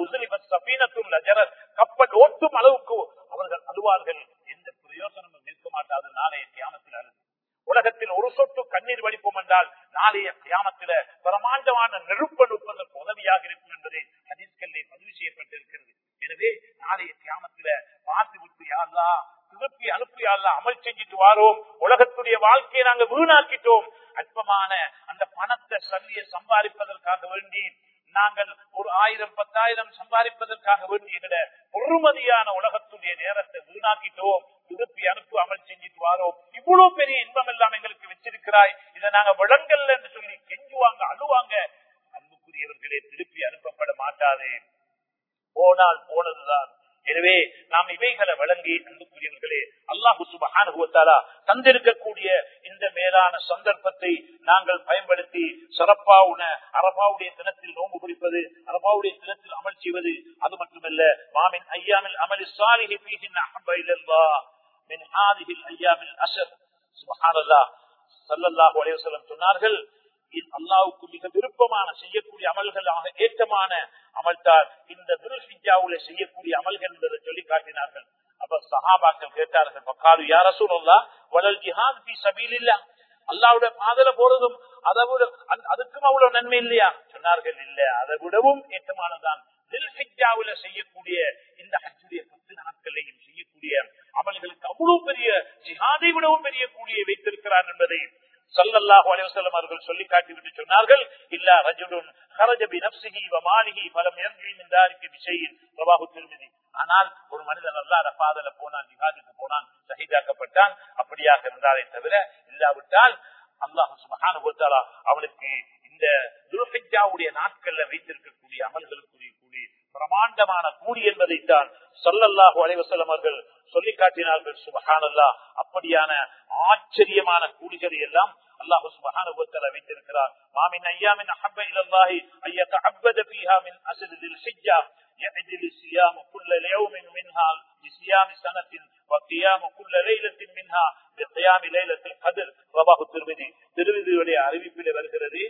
Speaker 1: கப்பல் ஓட்டும் அளவுக்கு அவர்கள் அழுவார்கள். எந்த பிரயோசனமும் நிற்க மாட்டாது நாளைய கியாமத்தில் அழுது. உலகத்தில் ஒரு சொட்டு கண்ணீர் வடிப்போம் என்றால் நாளைய கியாமத்தில பிரமாண்டமான நெருப்பு அனுப்பதற்கு உதவியாக இருக்கும் என்பதை ஹதீஸ்களிலே பதிவு செய்யப்பட்டிருக்கிறது. எனவே நாளைய கியாமத்தில பார்த்து விட்டு யா அல்லாஹ் திருப்பி அனுப்பி யா அல்லாஹ் அமல் செஞ்சுட்டு வாரோம். உலகத்துடைய வாழ்க்கையை நாங்க வீணாக்கிட்டோம். அற்பமான அந்த பணத்தை சல்லியை சம்பாதிப்பதற்காக வேண்டி நாங்கள் ஒரு ஆயிரம் பத்தாயிரம் சம்பாதிப்பதற்காக வேண்டிய பொறுமதியான உலகத்துடைய நேரத்தை வீணாக்கிட்டோம். திருப்பி அனுப்பு அமல் செஞ்சுட்டு வாரோம். இவ்வளவு பெரிய இன்பம் எல்லாம் எங்களுக்கு வச்சிருக்கிறாய், இதை நாங்க விளங்கல்ல என்று சொல்லி கெஞ்சுவாங்க, அழுவாங்க. அன்புக்குரியவர்களே, திருப்பி அனுப்பப்பட மாட்டாதே, போனால் போனதுதான். எனவே நாம் இவைகளை வழங்கி அன்புக்குரியவர்களே, அல்லாஹ் சுப்ஹானஹு வ தஆலா தந்திருக்கக்கூடிய இந்த மேலான சந்தர்ப்பத்தை நாங்கள் பயன்படுத்தி சிறப்பான அரபாவுடைய தினத்தில் நோன்பு பிடிப்பது, அரபாவுடைய தினத்தில் அமல் செய்வது, அது மட்டுமல்ல, மாமின் ஐயாமில் அமலி ஸாலிஹி ஃபீஹின் அஹப்ப இலல்லாஹ் மின் ஹாதிஹில் ஐயாமில் அஷர். சுப்ஹானல்லாஹ், ஸல்லல்லாஹு அலைஹி வஸல்லம் சொன்னார்கள், அல்லாஹ்வுக்கு மிக விருப்பமான செய்யக்கூடிய அமல்களாக ஏற்றமான அமல்தான் இந்த துல்ஹிஜ்ஜாவுல செய்யக்கூடிய அமல்கள் என்பதை சொல்லி காட்டினார்கள். அப்ப சஹாபாக்கள் கேட்டார்கள், ஃபகாலு யா ரசூலல்லாஹ் வலல் ஜிஹாத் ஃபீ ஸபீலில்லாஹ், அல்லாஹ்வுடைய பாதையில போறதும் அதை விட அதுக்கும் அவ்வளவு நன்மை இல்லையா? சொன்னார்கள், இல்ல, அதை விடவும் ஏற்றமானதான் தில்ஹிஜ்ஜாவுல செய்யக்கூடிய இந்த ஹஜ்ஜுடைய பத்து நாட்களையும் செய்யக்கூடிய அமல்களுக்கு அவ்வளவு பெரிய ஜிஹாதை விடவும் பெரிய கூலியை வைத்திருக்கிறார் என்பதை ஸல்லல்லாஹு அலைஹி வஸல்லம் அவர்கள் சொல்லி காட்டிவிட்டு சொன்னார்கள். இல்லா ரஜுலுன் ஹரஜ பினஃப்ஸிஹி வ மாலிஹி ஃபலம் யர்ஜி மின் தாலிக பிஷைஇன் ரவாஹு திர்மிதி. ஆனால் ஒரு மனிதன் அல்லாஹ்வுடைய பாதையில போனான், ஜிஹாதுக்கு போனான், ஷஹீதாக்கப்பட்டான், அப்படியாக இருந்தாலே தவிர இல்லாவிட்டால் அல்லாஹ் சுப்ஹானஹு வ தஆலா அவனுக்கு இந்த துல்ஹிஜ்ஜாவுடைய நாட்கள்ல வைத்திருக்கக்கூடிய அமல்களுக்குரிய கூலி பிரமாண்டமான கூலி என்பதைத்தான் ஸல்லல்லாஹு அலைஹி வஸல்லம் அவர்கள் சொல்லி காட்டினார்கள். சுப்ஹானல்லாஹ், அப்படியான ஆச்சரியமான கூலிகளை எல்லாம் அல்லாஹ் சுப்ஹானஹு வ தஆலா வைத்திருக்கிறார். மா மின் அய்யாமின் அஹப்ப இலல்லாஹி அய்யதஅப்பத ஃபீஹா மின் அஸ்தில் ஹிஜ்ஜா يعدل الصيام كل يوم منها بصيام سنة وقيام كل ليلة منها بقيام ليلة القدر رواه الترمذي. திருமிதியுடைய அறிவிப்பிலே வருகிறது,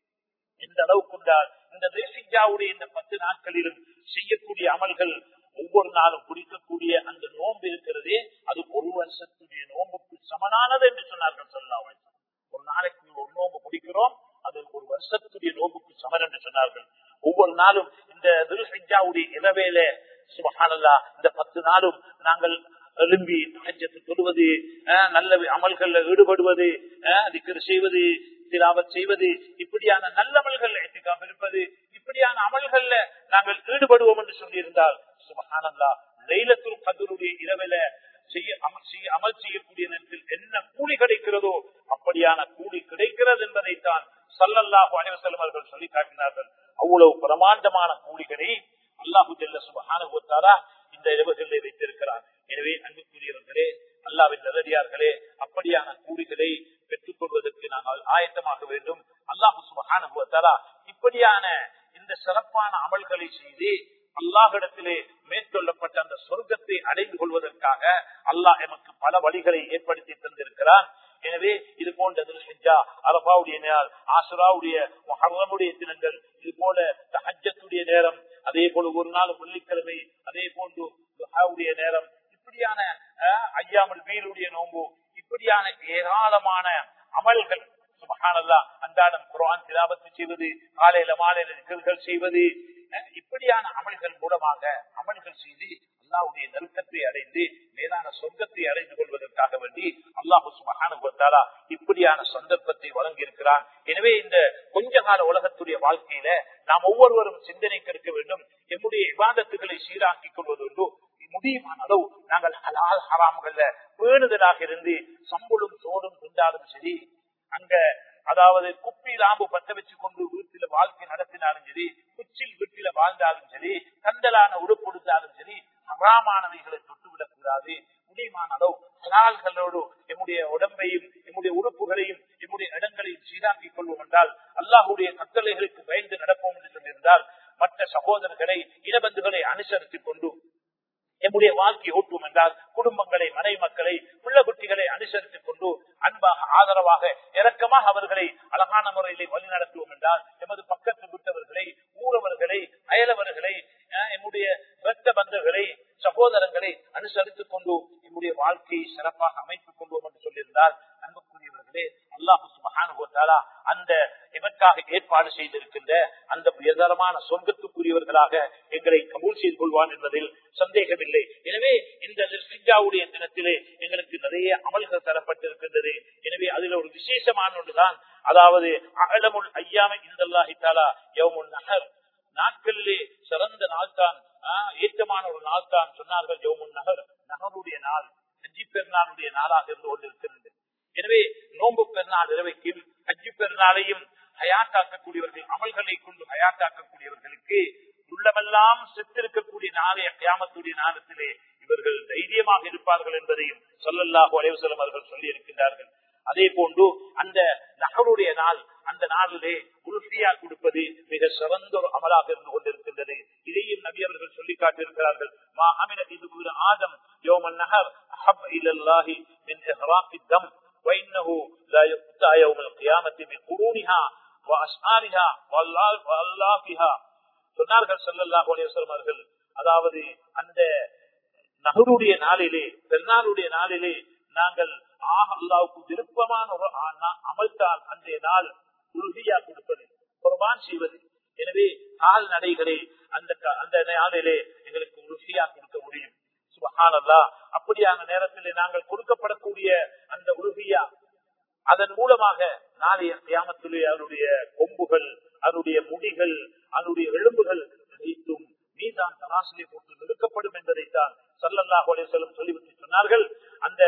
Speaker 1: இந்த அளவுக்குண்டால் இந்த தில்ஹிஜ்ஜாவுடைய இந்த பத்து நாட்களிலும் செய்யக்கூடிய அமல்கள் ஒவ்வொரு நாளும் குடிக்கக்கூடிய அந்த நோன்பு இருக்கிறதே, அது ஒரு வருஷத்துடைய நோன்புக்கு சமனானது என்று சொன்னார்கள் ஸல்லல்லாஹு அலைஹி வஸல்லம். ஒரு நாளைக்கு ஒரு நோன்பு குடிக்கிறோம், அது ஒரு வருஷத்துடைய நோன்புக்கு சமன் என்று சொன்னார்கள். ஒவ்வொரு நாளும் இந்த துல்ஹிஜ்ஜாவுடைய இரவேல சுப்ஹானல்லாஹ் இந்த பத்து நாளும் நாங்கள் எழும்பி தஹஜ்ஜத் தொழுவது, நல்ல அமல்கள்ல ஈடுபடுவது, திக்ர் செய்வது, திலாவத் செய்வது, இப்படியான நல்ல அமல்கள் இத்திகாஃப் இருப்பது, இப்படியான அமல்கள்ல நாங்கள் ஈடுபடுவோம் என்று சொல்லியிருந்தால் சுப்ஹானல்லாஹ் லைலத்துல் கத்ருடைய இரவில செய்ய அமல் செய்யக்கூடிய நேரத்தில் என்ன கூலி கிடைக்கிறதோ அப்படியான கூலி கிடைக்கிறது என்பதைத்தான் ஸல்லல்லாஹு அலைஹி வஸல்லம் அவர்கள் சொல்லி காட்டினார்கள். அவ்வளவு பிரமாண்டமான கூலிகளை அல்லாஹு ஜல்ல சுப்ஹானஹு வ தஆலா இந்த இரவுகளிலே வைத்திருக்கிறார். எனவே அன்புக்குரியவர்களே, அல்லாஹ்வின் நல்லடியார்களே, அப்படியான கூலிகளை பெற்றுக் கொள்வதற்கு நாங்கள் ஆயத்தமாக வேண்டும். அல்லாஹ் சுப்ஹானஹு வ தஆலா இப்படியான இந்த சிறப்பான அமல்களை செய்து அல்லாஹ்விடத்திலே மேற்கொள்ளப்பட்ட அந்த சொர்க்கத்தை அடைந்து கொள்வதற்காக அல்லாஹ் எமக்கு பல வழிகளை ஏற்படுத்தி தந்திருக்கிறான். எனவே இது போன்ற துல்ஹிஜ்ஜா, அரஃபாவுடைய நாள், ஆஷுராவுடைய, முஹர்ரமுடைய தினங்கள், இது போல தஹஜ்ஜத்துடைய நேரம், அதே போல ஒரு நாள் வெள்ளிக்கிழமை, அதே போன்று துஹாவுடைய நேரம், இப்படியான ஐயாமுல் பீலுடைய நோன்பு, இப்படியான ஏராளமான அமல்கள் சுப்ஹானல்லாஹ் அன்றாடம் குர்ஆன் திலாவத் செய்வது, காலையில மாலையில திக்ர்கள் செய்வது, இப்படியான அமல்கள் மூலமாக அமல்கள் செய்து அல்லாஹ்வுடைய நெருக்கத்தை அடைந்து மேலான சொர்க்கத்தை அடைந்து கொள்வதற்காக வேண்டி அல்லாஹ் சுப்ஹானஹு வ தஆலா இப்படியான சந்தர்ப்பத்தை வழங்கி இருக்கிறான். எனவே இந்த கொஞ்ச கால உலகத்துடைய வாழ்க்கையில நாம் ஒவ்வொருவரும் சிந்தனை கற்க வேண்டும். நம்முடைய இபாதத்துகளை சீராக்கிக் கொள்வதோடு முடியுமான அளவு நாங்கள் ஹலால் ஹராம்கள்ல பேணுதலாக இருந்து சம்பளும் சோறும் கொண்டாலும் சரி, அங்க அதாவது குப்பி லாம்பு பத்த வச்சு கொண்டு வீட்டில வாழ்க்கை நடத்தினாலும் சரி, குச்சில் வீட்டில வாழ்ந்தாலும் சரி, கந்தலான உடுப்பு கொடுத்தாலும் சரி, ஹராமானவைகளை தொட்டுவிடக் கூடாது. முடியுமான அளவு ஹலால்களோடு நம்முடைய உடம்பையும் நம்முடைய உறுப்புகளையும் நம்முடைய இடங்களையும் சீராக்கிக் கொள்வோம் என்றால், அல்லாஹ்வுடைய கட்டளைகளுக்கு பயந்து நடப்போம் என்று சொல்லியிருந்தால், மற்ற சகோதரர்களை இனபந்துகளை அனுசரித்துக் கொண்டு நம்முடைய வாழ்க்கை ஓட்டுவோம் என்றால், குடும்பங்களை, மனை மக்களை, பிள்ளை குட்டிகளை அனுசரித்துக் கொண்டு அன்பாக, ஆதரவாக, இரக்கமாக அவர்களை அழகான முறையிலே வழி நடத்துவோம் என்றால், எமது பக்கத்து விட்டவர்களை, ஊரவர்களை, அயலவர்களை, நம்முடைய இரத்த பந்தர்களை, சகோதரங்களை அனுசரித்துக் கொண்டு நம்முடைய வாழ்க்கையை சிறப்பாக அமைத்துக் கொள்வோம் என்று சொல்லியிருந்தால், அன்புக்குரியவர்களே, அல்லாஹ் சுப்ஹானஹு வ தஆலா அந்த எமக்காக ஏற்பாடு செய்திருக்கின்ற அந்த உயர்தரமான சொர்க்கத்துக்குரியவர்களாக எங்களை கபூல் செய்து கொள்வான் என்பதில் சந்தேகமில்லை. எனவே இந்த தில்ஹிஜ்ஜாவுடைய தினத்திலே எங்களுக்கு நிறைய அமல்கள் தரப்பட்டிருக்கின்றது. எனவே அதில் ஒரு விசேஷமான ஒன்றுதான், அதாவது அஅலமுல் அய்யாம இன்தல்லாஹி தஆலா யௌமுன் நஹர், நாட்களிலே சிறந்த நாள் தான், ஏற்றமான ஒரு நாள் தான் சொன்னார்கள் யௌமுன் நஹர், நஹருடைய நாள், ஹஜ்ஜி பெருநாளுடைய நாளாக இருந்து கொண்டிருக்கிறது. எனவே நோன்பு பெருநாள் இரவைக்கும் ஹஜ்ஜி பெருநாளையும் ஹயாத்தாக்கக்கூடியவர்கள், அமல்களை கொண்டு ஹயாத்தாக்கக்கூடியவர்களுக்கு உள்ளமெல்லாம் செத்திருக்கக்கூடிய நாளைய கியாமத்துடைய நாளத்திலே இவர்கள் தைரியமாக இருப்பார்கள் என்பதையும் ஸல்லல்லாஹு அலைஹி வஸல்லம் அவர்கள் சொல்லி இருக்கின்றார்கள். அதே போன்று அந்த நஹருடைய நாள், அந்த நாளிலே உல்ஃபியா கொடுப்பது மிக சிறந்த ஒரு அமலாக இருந்து கொண்டிருக்கின்றது. இதையும் நபி அவர்கள் சொல்லி காட்டியிருக்கிறார்கள். மா அமில இது ஆதம் யௌமன் நஹர் அஹப் இலல்லாஹி மின் இஹ்ராகித் தம் வ இன்னஹு லா யுக்தா யௌமல் கியாமத்தி பிகுரூனிஹா வ அஸ்ஆரிஹா வல்லாஹிஹா சொன்னார்கள் ஸல்லல்லாஹு அலைஹி வஸல்லம் அவர்கள். அதாவது அந்த நஹருடைய நாளிலே, பெருநாளுடைய நாளிலே நாங்கள் ஆஹ் அல்லாஹ்வுக்கு விருப்பமான ஒரு அமல்தான் அன்றைய நாள் உல்ஹியா கொடுப்பது, குர்பான் செய்வது. எனவே கால் நடைகளை அந்த அந்த நாளிலே எங்களுக்கு உறுதியா கொடுக்க முடியும். சுப்ஹானல்லாஹ். அப்படியான நேரத்திலே நாங்கள் கொடுக்கப்படக்கூடிய அந்த உறுதியா அதன் மூலமாக நாளைய கியாமத்திலே அவருடைய கொம்புகள், அவருடைய முடிகள், அவருடைய எலும்புகள் அனைத்தும் மீதான் தராசிலே போட்டு நிறுக்கப்படும் என்பதைத்தான் ஸல்லல்லாஹு அலைஹி வஸல்லம் சொல்லிவிட்டு சொன்னார்கள். அந்த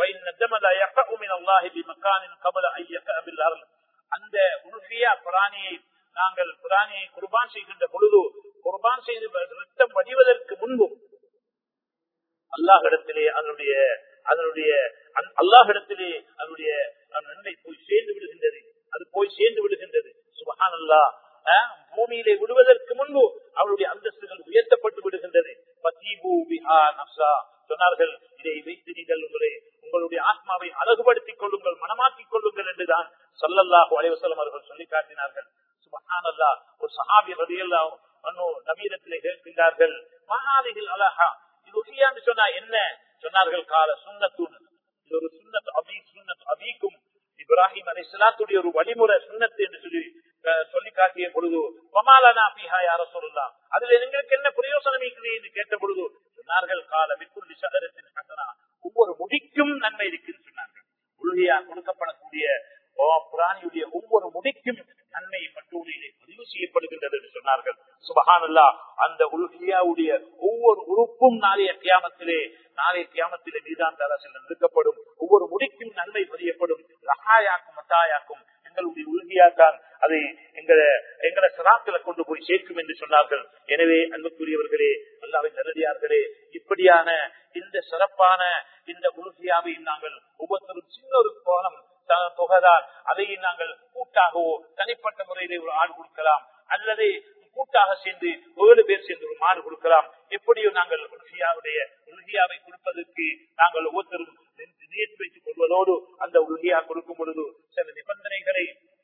Speaker 1: அந்த உறுதியா பிராணியை நாங்கள் பிராணியை குர்பான் செய்கின்ற பொழுது குர்பான் செய்து ரத்தம் வடிவதற்கு முன்பு அல்லாஹ்விடத்திலே அதனுடைய அதனுடைய அல்லாஹ்விடத்திலே அதனுடைய நன்மை போய் சேர்ந்து விடுகின்றது. அது போய் சேர்ந்து விடுகின்றது. சுப்ஹானல்லாஹ். பூமியிலே விடுவதற்கு முன்பு அவருடைய அந்தஸ்துகள் உயர்த்தப்பட்டு விடுகின்றது. சொன்னார்கள், இதை வைத்து நீங்கள் உங்களை உங்களுடைய ஆத்மாவை அழகுபடுத்திக் கொள்ளுங்கள், மனமாக்கிக் கொள்ளுங்கள் என்றுதான் ஸல்லல்லாஹு அலைஹி வஸல்லம் அவர்கள் சொல்லி காட்டினார்கள். சுப்ஹானல்லாஹ். ஒரு சஹாபி ரலியல்லாஹு அன்ஹு நபியிடத்திலே கேட்கிறார்கள், மஹாதிஹில் அலஹா, இது உஹியான்னு சொன்னா என்ன? சொன்னார்கள், கால சுன்னத்துன், இது ஒரு சுன்னத் அபீ சுன்னத் அபீக்கும் இப்ராஹிம் அலைஹிஸ்ஸலாத்துடைய ஒரு வழிமுறை சுன்னத்து என்று சொல்லி சொல்லி காட்டிய பொழுது, வமாலனா ஃபீஹா யா ரசூலுல்லாஹ், அதில் எங்களுக்கு என்ன பிரயோசனம் இருக்கிறது என்று கேட்ட பொழுது சொன்னார்கள், கால பிக்குல்லி ஷஜரத்தின் ஹஸனா, ஒவ்வொரு முடிக்கும் நன்மை இருக்குன்னு சொன்னார்கள். உறுதியா கொடுக்கப்படக்கூடிய பிராணியுடைய ஒவ்வொரு முடிக்கும் நன்மை பட்டூரிலே பதிவு செய்யப்படுகின்றது என்று சொன்னார்கள். சுப்ஹானல்லாஹ். அந்த உறுதியாவுடைய ஒவ்வொரு உறுப்பும் நாளைய கியாமத்திலே நாளைய கியாமத்திலே மீதான் தராசில் நிறுத்தப்படும். ஒவ்வொரு முடிக்கும் நன்மை பதியப்படும். ரஹாயாக்கும் மத்தாயாக்கும் எங்களுடைய உறுதியாத்தான் அதை எங்களை எங்களை சிராத்தில கொண்டு போய் சேர்க்கும் என்று சொன்னார்கள். எனவே அன்புக்குரியவர்களே, அல்லாஹ்வின் நல்லடியார்களே, இப்படியான இந்த சிறப்பான இந்த உறுதியாவையும் நாங்கள் ஒவ்வொருத்தரும் சின்ன ஒரு கோணம் தொகைதான், அதையும் நாங்கள் கூட்டாகவோ தனிப்பட்ட முறையிலே ஒரு ஆடு கொடுக்கலாம், அல்லது கூட்டாக சேர்ந்து ஏழு பேர் சேர்ந்து ஒரு மாடு கொடுக்கலாம். எப்படியோ நாங்கள் உறுதியாவுடைய உறுதியாவை கொடுப்பதற்கு நாங்கள் ஒவ்வொருத்தரும் நியத்து வைத்துக் கொள்வதோடு அந்த உறுதியா கொடுக்கும் பொழுது சில நிபந்தனைகளை,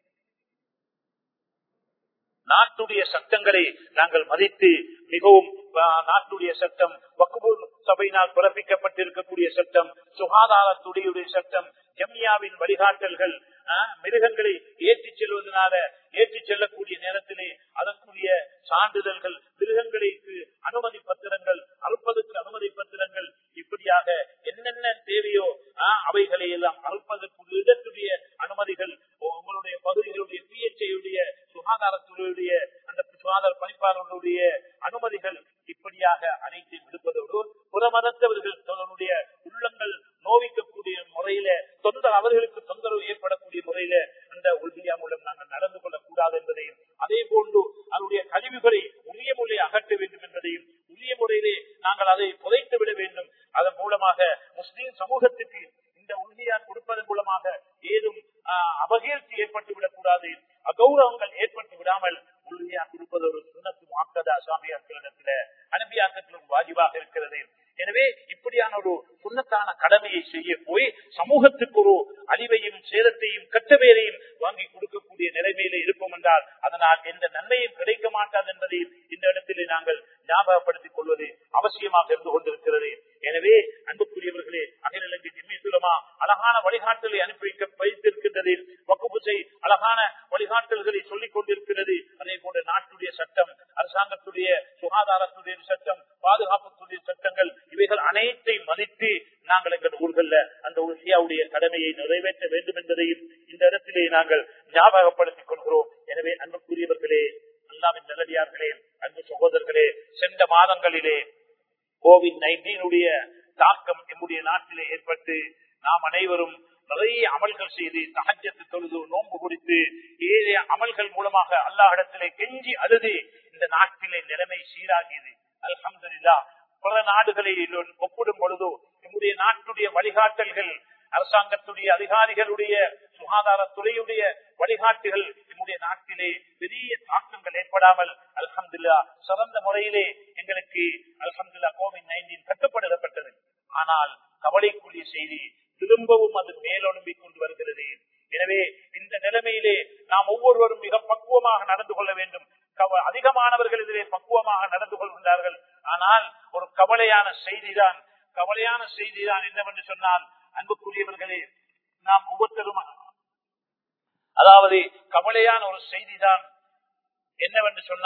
Speaker 1: நாட்டுடைய சட்டங்களை நாங்கள் மதித்து, மிகவும் நாட்டுடைய சட்டம், வக்ஃபு சபையினால் பிறப்பிக்கப்பட்டிருக்கக்கூடிய சட்டம், சுகாதாரத்துடைய சட்டம், ஜம்மியாவின் வழிகாட்டல்கள், மிருகங்களை ஏற்றிச் செல்வதனால ஏற்றிச் செல்லக்கூடிய நேரத்திலே அதற்குரிய சான்றிதழ்கள், மிருகங்களுக்கு அனுமதி பத்திரங்கள், அறுப்பதற்கு அனுமதி பத்திரங்கள், இப்படியாக என்னென்ன தேவையோ அவைகளை எல்லாம் அறுப்பதற்கு இடத்துடைய அனுமதிகள், உங்களுடைய பகுதிகளுடைய பிஎச்ஐயுடைய சுகாதாரத்துறையுடைய அந்த சுகாதார பணிப்பாளர்களுடைய அனுமதிகள், இப்படியாக அனைத்தையும் விடுப்பதோடு புறமதத்தவர்கள் தன்னுடைய உள்ளங்கள் நோவிக்கக்கூடிய முறையில தொந்தரவு அவர்களுக்கு தொந்தரவு ஏற்படக்கூடிய முறையில அந்த உறுதியா மூலம் நாங்கள் நடந்து கொள்ளக்கூடாது என்பதையும், அதே போன்று அவருடைய கழிவுகளை உரிய முறையை அகற்ற வேண்டும் என்பதையும், உரிய முறையிலே நாங்கள் அதை புதைத்து விட வேண்டும். அதன் மூலமாக முஸ்லிம் சமூகத்துக்கு இந்த உறுதியா கொடுப்பதன் மூலமாக ஏதும் அபகீர்த்தி ஏற்பட்டு விடக்கூடாது, அகௌரவங்கள் ஏற்பட்டு விடாமல் உறுதியா கொடுப்பது ஒரு சுன்னத்து முஅக்கதா ஷாஃபிஈக்களிடத்தில ஹனபியாக்களிலும் வாஜிபாக இருக்கிறது. எனவே இப்படியான ஒரு சுன்னத்தான கடமையை செய்ய போய் சமூகத்துக்கு ஒரு அழிவையும் சேதத்தையும் கட்டவேரையும் வாங்கி கொடுக்கக்கூடிய நிலைமையில இருப்போம் என்றால் அதனால் எந்த நன்மையும் கிடைக்க மாட்டாது என்பதையும் இந்த இடத்திலே நாங்கள் ஞாபகப்படுத்திக் கொள்வது அவசியமாக இருந்து கொண்டிருக்கிறது. எனவே அன்புக்குரியவர்களே, அகில இலங்கை ஜம்மியத்துல் உலமா அழகான வழிகாட்டலை அனுப்பி வைக்க வைத்திருக்கின்றது. வக்ஃபு செய் அழகான வழிகாட்டல்களை சொல்லிக் கொண்டிருக்கிறது. அதே போன்ற நாட்டுடைய சட்டம், அரசாங்கத்துடைய சுகாதாரத்துடைய சட்டம், பாதுகாப்புத்துடைய சட்டங்கள், இவைகள் அனைத்தையும் மதித்து நாங்கள் எங்கள் ஊர்கள்ல அந்த உறுதியாவுடைய கடமையை நிறைவேற்ற வேண்டும் என்பதையும் இந்த இடத்திலே நாங்கள் ஞாபகப்படுத்திக் கொள்கிறோம். எனவே அன்புக்குரியவர்களே, அல்லாஹ்வின் நல்லடியார்களே, அன்பு சகோதரர்களே, சென்ற மாதங்களிலே கோவிட் நைன்டீனுடைய தாக்கம் நம்முடைய நாட்டிலே ஏற்பட்டு நாம் அனைவரும் நிறைய அமல்கள் செய்து தஹஜ்ஜத் தொழுது நோன்பு குறித்து ஏழு அமல்கள் மூலமாக அல்லாஹ்விடத்திலே கெஞ்சி அழுது இந்த நாட்டிலே நிலைமை சீராகியது. அல்ஹம்துலில்லாஹ். பல நாடுகளை ஒப்பிடும் பொழுது நம்முடைய நாட்டுடைய வழிகாட்டல்கள், அரசாங்கத்துடைய அதிகாரிகளுடைய சுகாதாரத்துறையுடைய வழிகாட்டுகள் நம்முடைய நாட்டிலே பெரிய தாக்கங்கள் ஏற்படாமல் அல்ஹம்துலில்லாஹ் சிறந்த முறையிலே எங்களுக்கு அல்ஹம்துலில்லாஹ் கோவிட் நைன்டீன் கட்டுப்படுத்தப்பட்டது. ஆனால் கவலைக்குரிய செய்தி, திரும்பவும் அது மேலொழும்பிக் கொண்டு வருகிறது. எனவே இந்த நிலைமையிலே நாம் ஒவ்வொருவரும் மிக பக்குவமாக நடந்து கொள்ள வேண்டும். அதிகமானவர்கள் இதிலே பக்குவமாக நடந்து கொள்கின்றார்கள். ஆனால் ஒரு கவலையான செய்திதான் கவலையான செய்திதான் என்னவென்று சொன்னால், அன்புக்குரியவர்களே, நாம் ஒவ்வொருத்தரும் அதாவது கவலையான ஒரு செய்திதான் என்னவென்று சொன்னால்,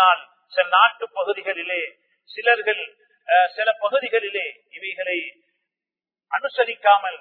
Speaker 1: சில நாட்டு பகுதிகளிலே சிலர்கள் சில பகுதிகளிலே இவைகளை அனுசரிக்காமல்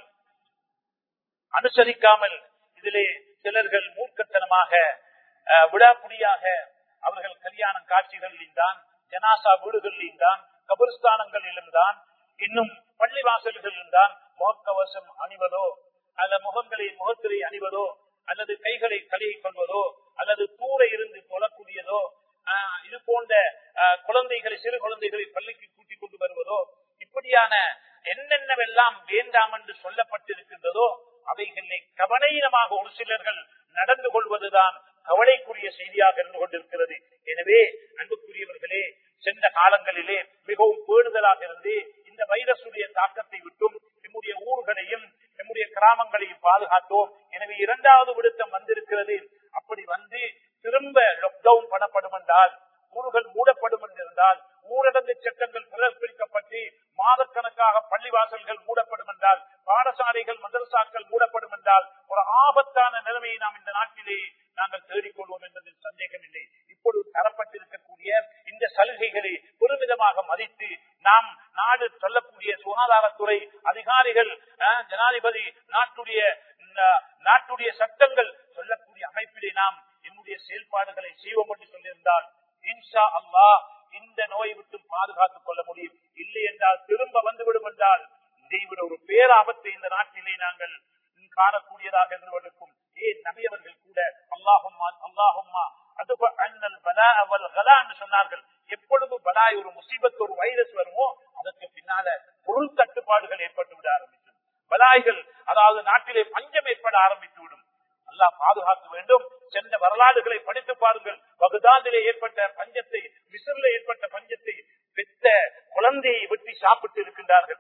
Speaker 1: அனுசரிக்காமல் இதிலே சிலர்கள் மூர்க்கத்தனமாக விடாப்புடியாக அவர்கள் கல்யாண காட்சிகளிலும் தான், ஜனாசா வீடுகளிலும் தான், கபர்ஸ்தானங்களிலும் தான், இன்னும் பள்ளிவாசல்களிலும் தான் முகக்கவசம் அணிவதோ அல்லது முகங்களை முகத்திரை அணிவதோ அல்லது கைகளை கழுவிக் கொள்வதோ அல்லது தூர இருந்து கொள்ளக்கூடியதோ இது போன்ற குழந்தைகளை சிறு குழந்தைகளை பள்ளிக்கு கூட்டிக் கொண்டு வருவதோ இப்படியான என்னென்னவெல்லாம் வேண்டாம் என்று சொல்லப்பட்டிருக்கின்றதோ அவைகளை கவனீனமாக ஒரு சிலர்கள் நடந்து கொள்வதுதான் கவலைக்குரிய செய்தியாக இருந்து கொண்டிருக்கிறது. எனவே அன்புக்குரியவர்களே, சென்ற காலங்களிலே மிகவும் பேணுதலாக இருந்து இந்த வைரசுடைய தாக்கத்தை விட்டும் நம்முடைய ஊர்களையும் நம்முடைய கிராமங்களையும் பாதுகாத்தோம். எனவே இரண்டாவது விடுத்தம் வந்திருக்கிறது. அப்படி வந்து திரும்ப லாக்டவுன் பண்ணப்படும் என்றால், ஊர்கள் மூடப்படும் என்றிருந்தால், ஊரடங்கு சட்டங்கள் பிறப்பிக்கப்பட்டு மாதக்கணக்காக பள்ளிவாசல்கள் மூடப்படும் என்றால், பாடசாலைகள் மதரசாக்கள் மூடப்படும் என்றால் ஒரு ஆபத்தான நிலைமையை நாம் இந்த நாட்டிலே நாங்கள் தேடிக்கொள்வோம் என்பதில் சந்தேகம் இல்லை. இப்பொழுது தரப்பட்டிருக்கக்கூடிய இந்த சலுகைகளை பெருமிதமாக மதித்து நாம் நாடு சொல்லக்கூடிய சுகாதாரத்துறை அதிகாரிகள், ஜனாதிபதி, நாட்டுடைய நாட்டுடைய சட்டங்கள் சொல்லக்கூடிய அமைப்பிலே நாம் என்னுடைய செயல்பாடுகளை செய்வோம் என்று சொல்லியிருந்தால் இன்ஷா அல்லாஹ் இந்த நோயை விட்டு பாதுகாத்துக் கொள்ள முடியும். இல்லை என்றால் திரும்ப வந்துவிடும் என்றால் இதைவிட ஒரு பேராபத்தை இந்த நாட்டிலே நாங்கள் காணக்கூடியதாக இருந்திருக்கும். ஏன் நபி அவர்கள் கூட அல்லாஹும்மா அல்லாஹும்மா அதுப அன்னல் பலா அவல் கலா என்று சொன்னார்கள். எப்பொழுது பலாய் ஒரு முசீபத் ஒரு வைரஸ் வருமோ அதற்கு பின்னால பொருள் தட்டுப்பாடுகள் ஏற்பட்டு விட ஆரம்பித்தது. பலாய்கள், அதாவது நாட்டிலே பஞ்சம் ஏற்பட ஆரம்பித்துவிடும். அல்லாஹ் பாதுகாக்க வேண்டும். சென்ற வரலாறுகளை படித்து பாருங்கள். பகதாதிலே ஏற்பட்ட பஞ்சத்தை, மிஸ்ரிலே ஏற்பட்ட பஞ்சத்தை பெற்ற குழந்தையை வெட்டி சாப்பிட்டு இருக்கின்றார்கள்.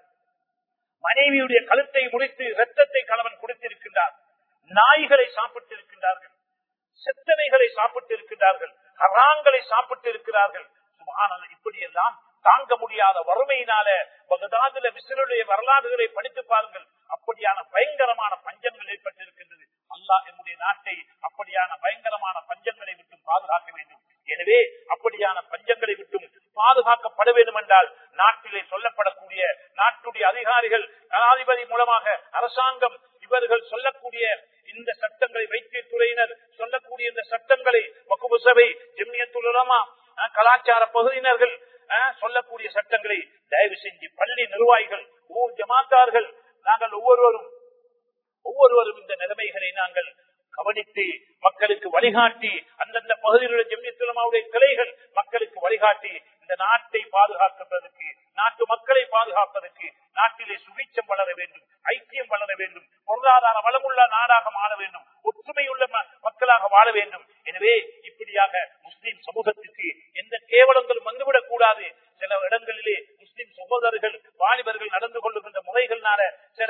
Speaker 1: மனைவியுடைய கழுத்தை முடித்து இரத்தத்தை கணவன் கொடுத்திருக்கின்றார். நாய்களை சாப்பிட்டு இருக்கின்றார்கள். செத்தனைகளை சாப்பிட்டு இருக்கின்றார்கள். ஹராங்களை சாப்பிட்டு இருக்கிறார்கள். சுப்ஹானல்லாஹ். இப்படி எல்லாம் தாங்க முடியாத வறுமையினால பகதாதுல மிஸ்ருடைய வரலாறுகளை படித்து பாருங்கள். அப்படியான பயங்கரமான பஞ்சங்கள் ஏற்பட்டிருக்கின்றது. அல்லாஹ் நம்முடைய நாட்டை அப்படியான பயங்கரமான பஞ்சங்களை விட்டு பாதுகாக்க வேண்டும். எனவே அப்படியான பஞ்சங்களை விட்டும் பாதுகாக்கப்பட வேண்டும் என்றால் நாட்டிலே சொல்லப்படக்கூடிய நாட்டுடைய அதிகாரிகள், ஜனாதிபதி மூலமாக அரசாங்கம் இவர்கள் சொல்லக்கூடிய இந்த சட்டங்களை, வைத்திய துறையினர் சொல்லக்கூடிய இந்த சட்டங்களை, வக்ஃப் சபை, ஜம்மியத்துல் உலமா, கலாச்சார பகுதியினர்கள் சொல்லக்கூடிய சட்டங்களை தயவு செஞ்சு பள்ளி நிர்வாகிகள், ஊர் ஜமாத்தார்கள், நாங்கள் ஒவ்வொருவரும் ஒவ்வொருவரும் இந்த நிலைமைகளை நாங்கள் கவனித்து மக்களுக்கு வழிகாட்டி, அந்தந்த பகுதியில் உள்ள ஜம்மியத்துல் உலமாவுடைய கிளைகள் மக்களுக்கு வழிகாட்டி இந்த நாட்டை பாதுகாப்பதற்கு, நாட்டு மக்களை பாதுகாப்பதற்கு நாட்டிலே சுபிட்சம் வளர வேண்டும், ஐக்கியம் வளர வேண்டும், பொருளாதார வளமுள்ள நாடாக வாழ வேண்டும், ஒற்றுமையுள்ள மக்களாக வாழ வேண்டும். எனவே இப்படியாக முஸ்லிம் சமூகத்திற்கு எந்த கேவலங்களும் வந்துவிடக் கூடாது. சில இடங்களிலே முஸ்லிம் சகோதரர்கள், வாலிபர்கள் நடந்து கொள்ளுகின்ற முறைகள்னால சில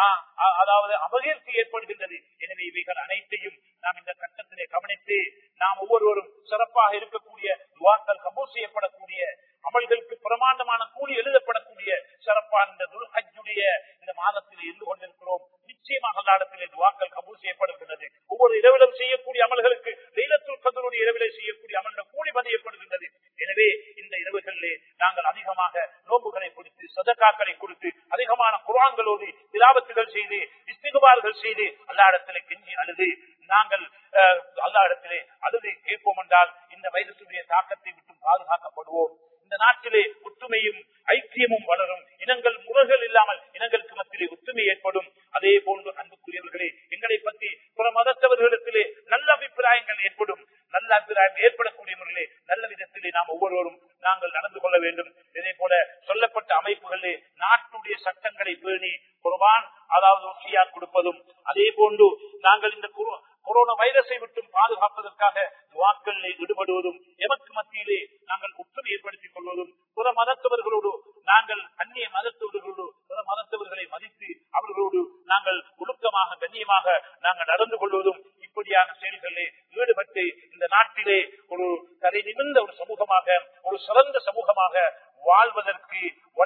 Speaker 1: அதாவது அபகீர்த்தி ஏற்படுகின்றது. எனவே இவைகள் அனைத்தையும் நாம் இந்த கட்டத்திலே கவனித்து நாம் ஒவ்வொருவரும் சிறப்பாக இருக்கக்கூடிய துஆக்கள் கபூல் செய்யப்படக்கூடிய, அமல்களுக்கு பிரமாண்டமான கூலி எழுதப்படக்கூடிய சிறப்பான இந்த துல்ஹஜ்ஜுடைய இந்த மாதத்தில் இருந்து கொண்டிருக்கிறோம். நிச்சயமாக அல்லாஹ்விடத்திலே துஆக்கள் கபூல் செய்யப்படுகின்றது. ஒவ்வொரு இரவிலும் செய்யக்கூடிய அமல்களுக்கு லைலத்துல் கத்ருடைய இரவிலே செய்யக்கூடிய அமல்கள் கூலி பதியப்படுகின்றது. எனவே இந்த இரவுகளிலே நாங்கள் அதிகமாக நோன்புகளை கொடுத்து, சதகாக்களை கொடுத்து, அதிகமான குர்ஆன்களோடு திலாவத்துகள் செய்து, இஸ்திக்பார்கள் செய்து அல்லாஹ்விடத்திலே கெஞ்சி அழுது நாங்கள் அல்லாஹ்விடத்திலே அழுது கேட்போம் என்றால் இந்த வைரசுடைய தாக்கத்தை விட்டு பாதுகாக்கப்படுவோம். இந்த நாட்டிலே ஒற்றுமையும் ஐக்கியமும் வளரும். இனங்கள் முறைகள் இல்லாமல் இனங்களுக்கு மத்தியிலே ஒற்றுமை ஏற்படும். அதே போன்று அன்புக்குரியவர்களே, எங்களை பற்றி புற மதத்தவர்களிடத்திலே நல்ல அபிப்பிராயங்கள் ஏற்படும். நல்ல அபிப்பிராயம் ஏற்படக்கூடிய முறையிலே நல்ல விதத்திலே நாம் ஒவ்வொருவரும் நாங்கள் நடந்து கொள்ள வேண்டும். இதே போல சொல்லப்பட்ட அமைப்புகளிலே நாட்டுடைய சட்டங்களை பேணி குர்ஆன், அதாவது வசியா கொடுப்பதும், அதே போன்று நாங்கள் இந்த கொரோனா வைரஸை விட்டு பாதுகாப்பதற்காக துஆக்களில் ஈடுபடுவதும், எமக்கு மத்தியிலே நாங்கள் ஒற்றுமை ஏற்படுத்திக் கொள்வதும், புற மதத்தவர்களோடு நாங்கள் அந்நிய மதத்தவர்களோடு புற மதத்தவர்களை மதித்து அவர்களோடு நாங்கள் ஒழுக்கமாக கண்ணியமாக நாங்கள் நடந்து கொள்வதும், இப்படியான செயல்களிலே ஈடுபட்டு இந்த நாட்டிலே ஒரு தலை நிமிர்ந்த ஒரு சமூகமாக, ஒரு சிறந்த சமூகமாக வாழ்வதற்கு வல்ல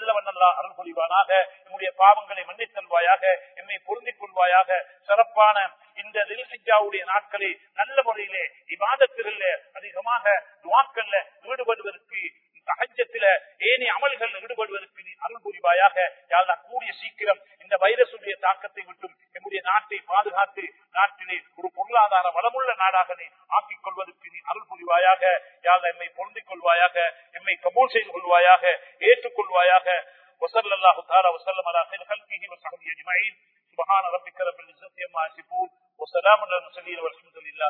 Speaker 1: வல்லவன் அல்லாஹ் அருள் புரிவானாக. நம்முடைய பாவங்களை மன்னித்தல்வாயாக, எம்மை பொருந்திக் கொள்வாயாக. சிறப்பான இந்த தில்ஹிஜ்ஜாவுடைய நாட்களை நல்ல முறையிலே இபாதத்திலே அதிகமாக துஆக்கள்ல ஈடுபடுவதற்கு, தஹஜ்ஜத்தில ஏனைய அமல்கள் ஈடுபடுவதற்கு நீ அருள் புரிவாயாக. யா அல்லாஹ் கூடிய சீக்கிரம் இந்த வைரசுடைய தாக்கத்தை விட்டும் நம்முடைய நாட்டை பாதுகாத்து நாட்டிலே ஒரு பொருளாதார வளமுள்ள நாடாக நீ ஆக்கிக் கொள்வதற்கு நீ அருள் புரிவாயாக. யா அல்லாஹ் எம்மை பொருந்திக் கொள்வாயாக, எம்மை கபூல் செய்து கொள்வாயாக, ஏற்றுக்கொள்வாயாக. வஸல்லல்லாஹு தஆலா வஸல்லம் அலா கைரி ஹல்கிஹி வ ஸஹ்பிஹி அஜ்மஈன். சுப்ஹான ரப்பிக ரப்பில் இஸ்ஸத்தி அம்மா யசிஃபூன் வ ஸலாமுன் அலல் முர்ஸலீன் வல்ஹம்துலில்லாஹ்.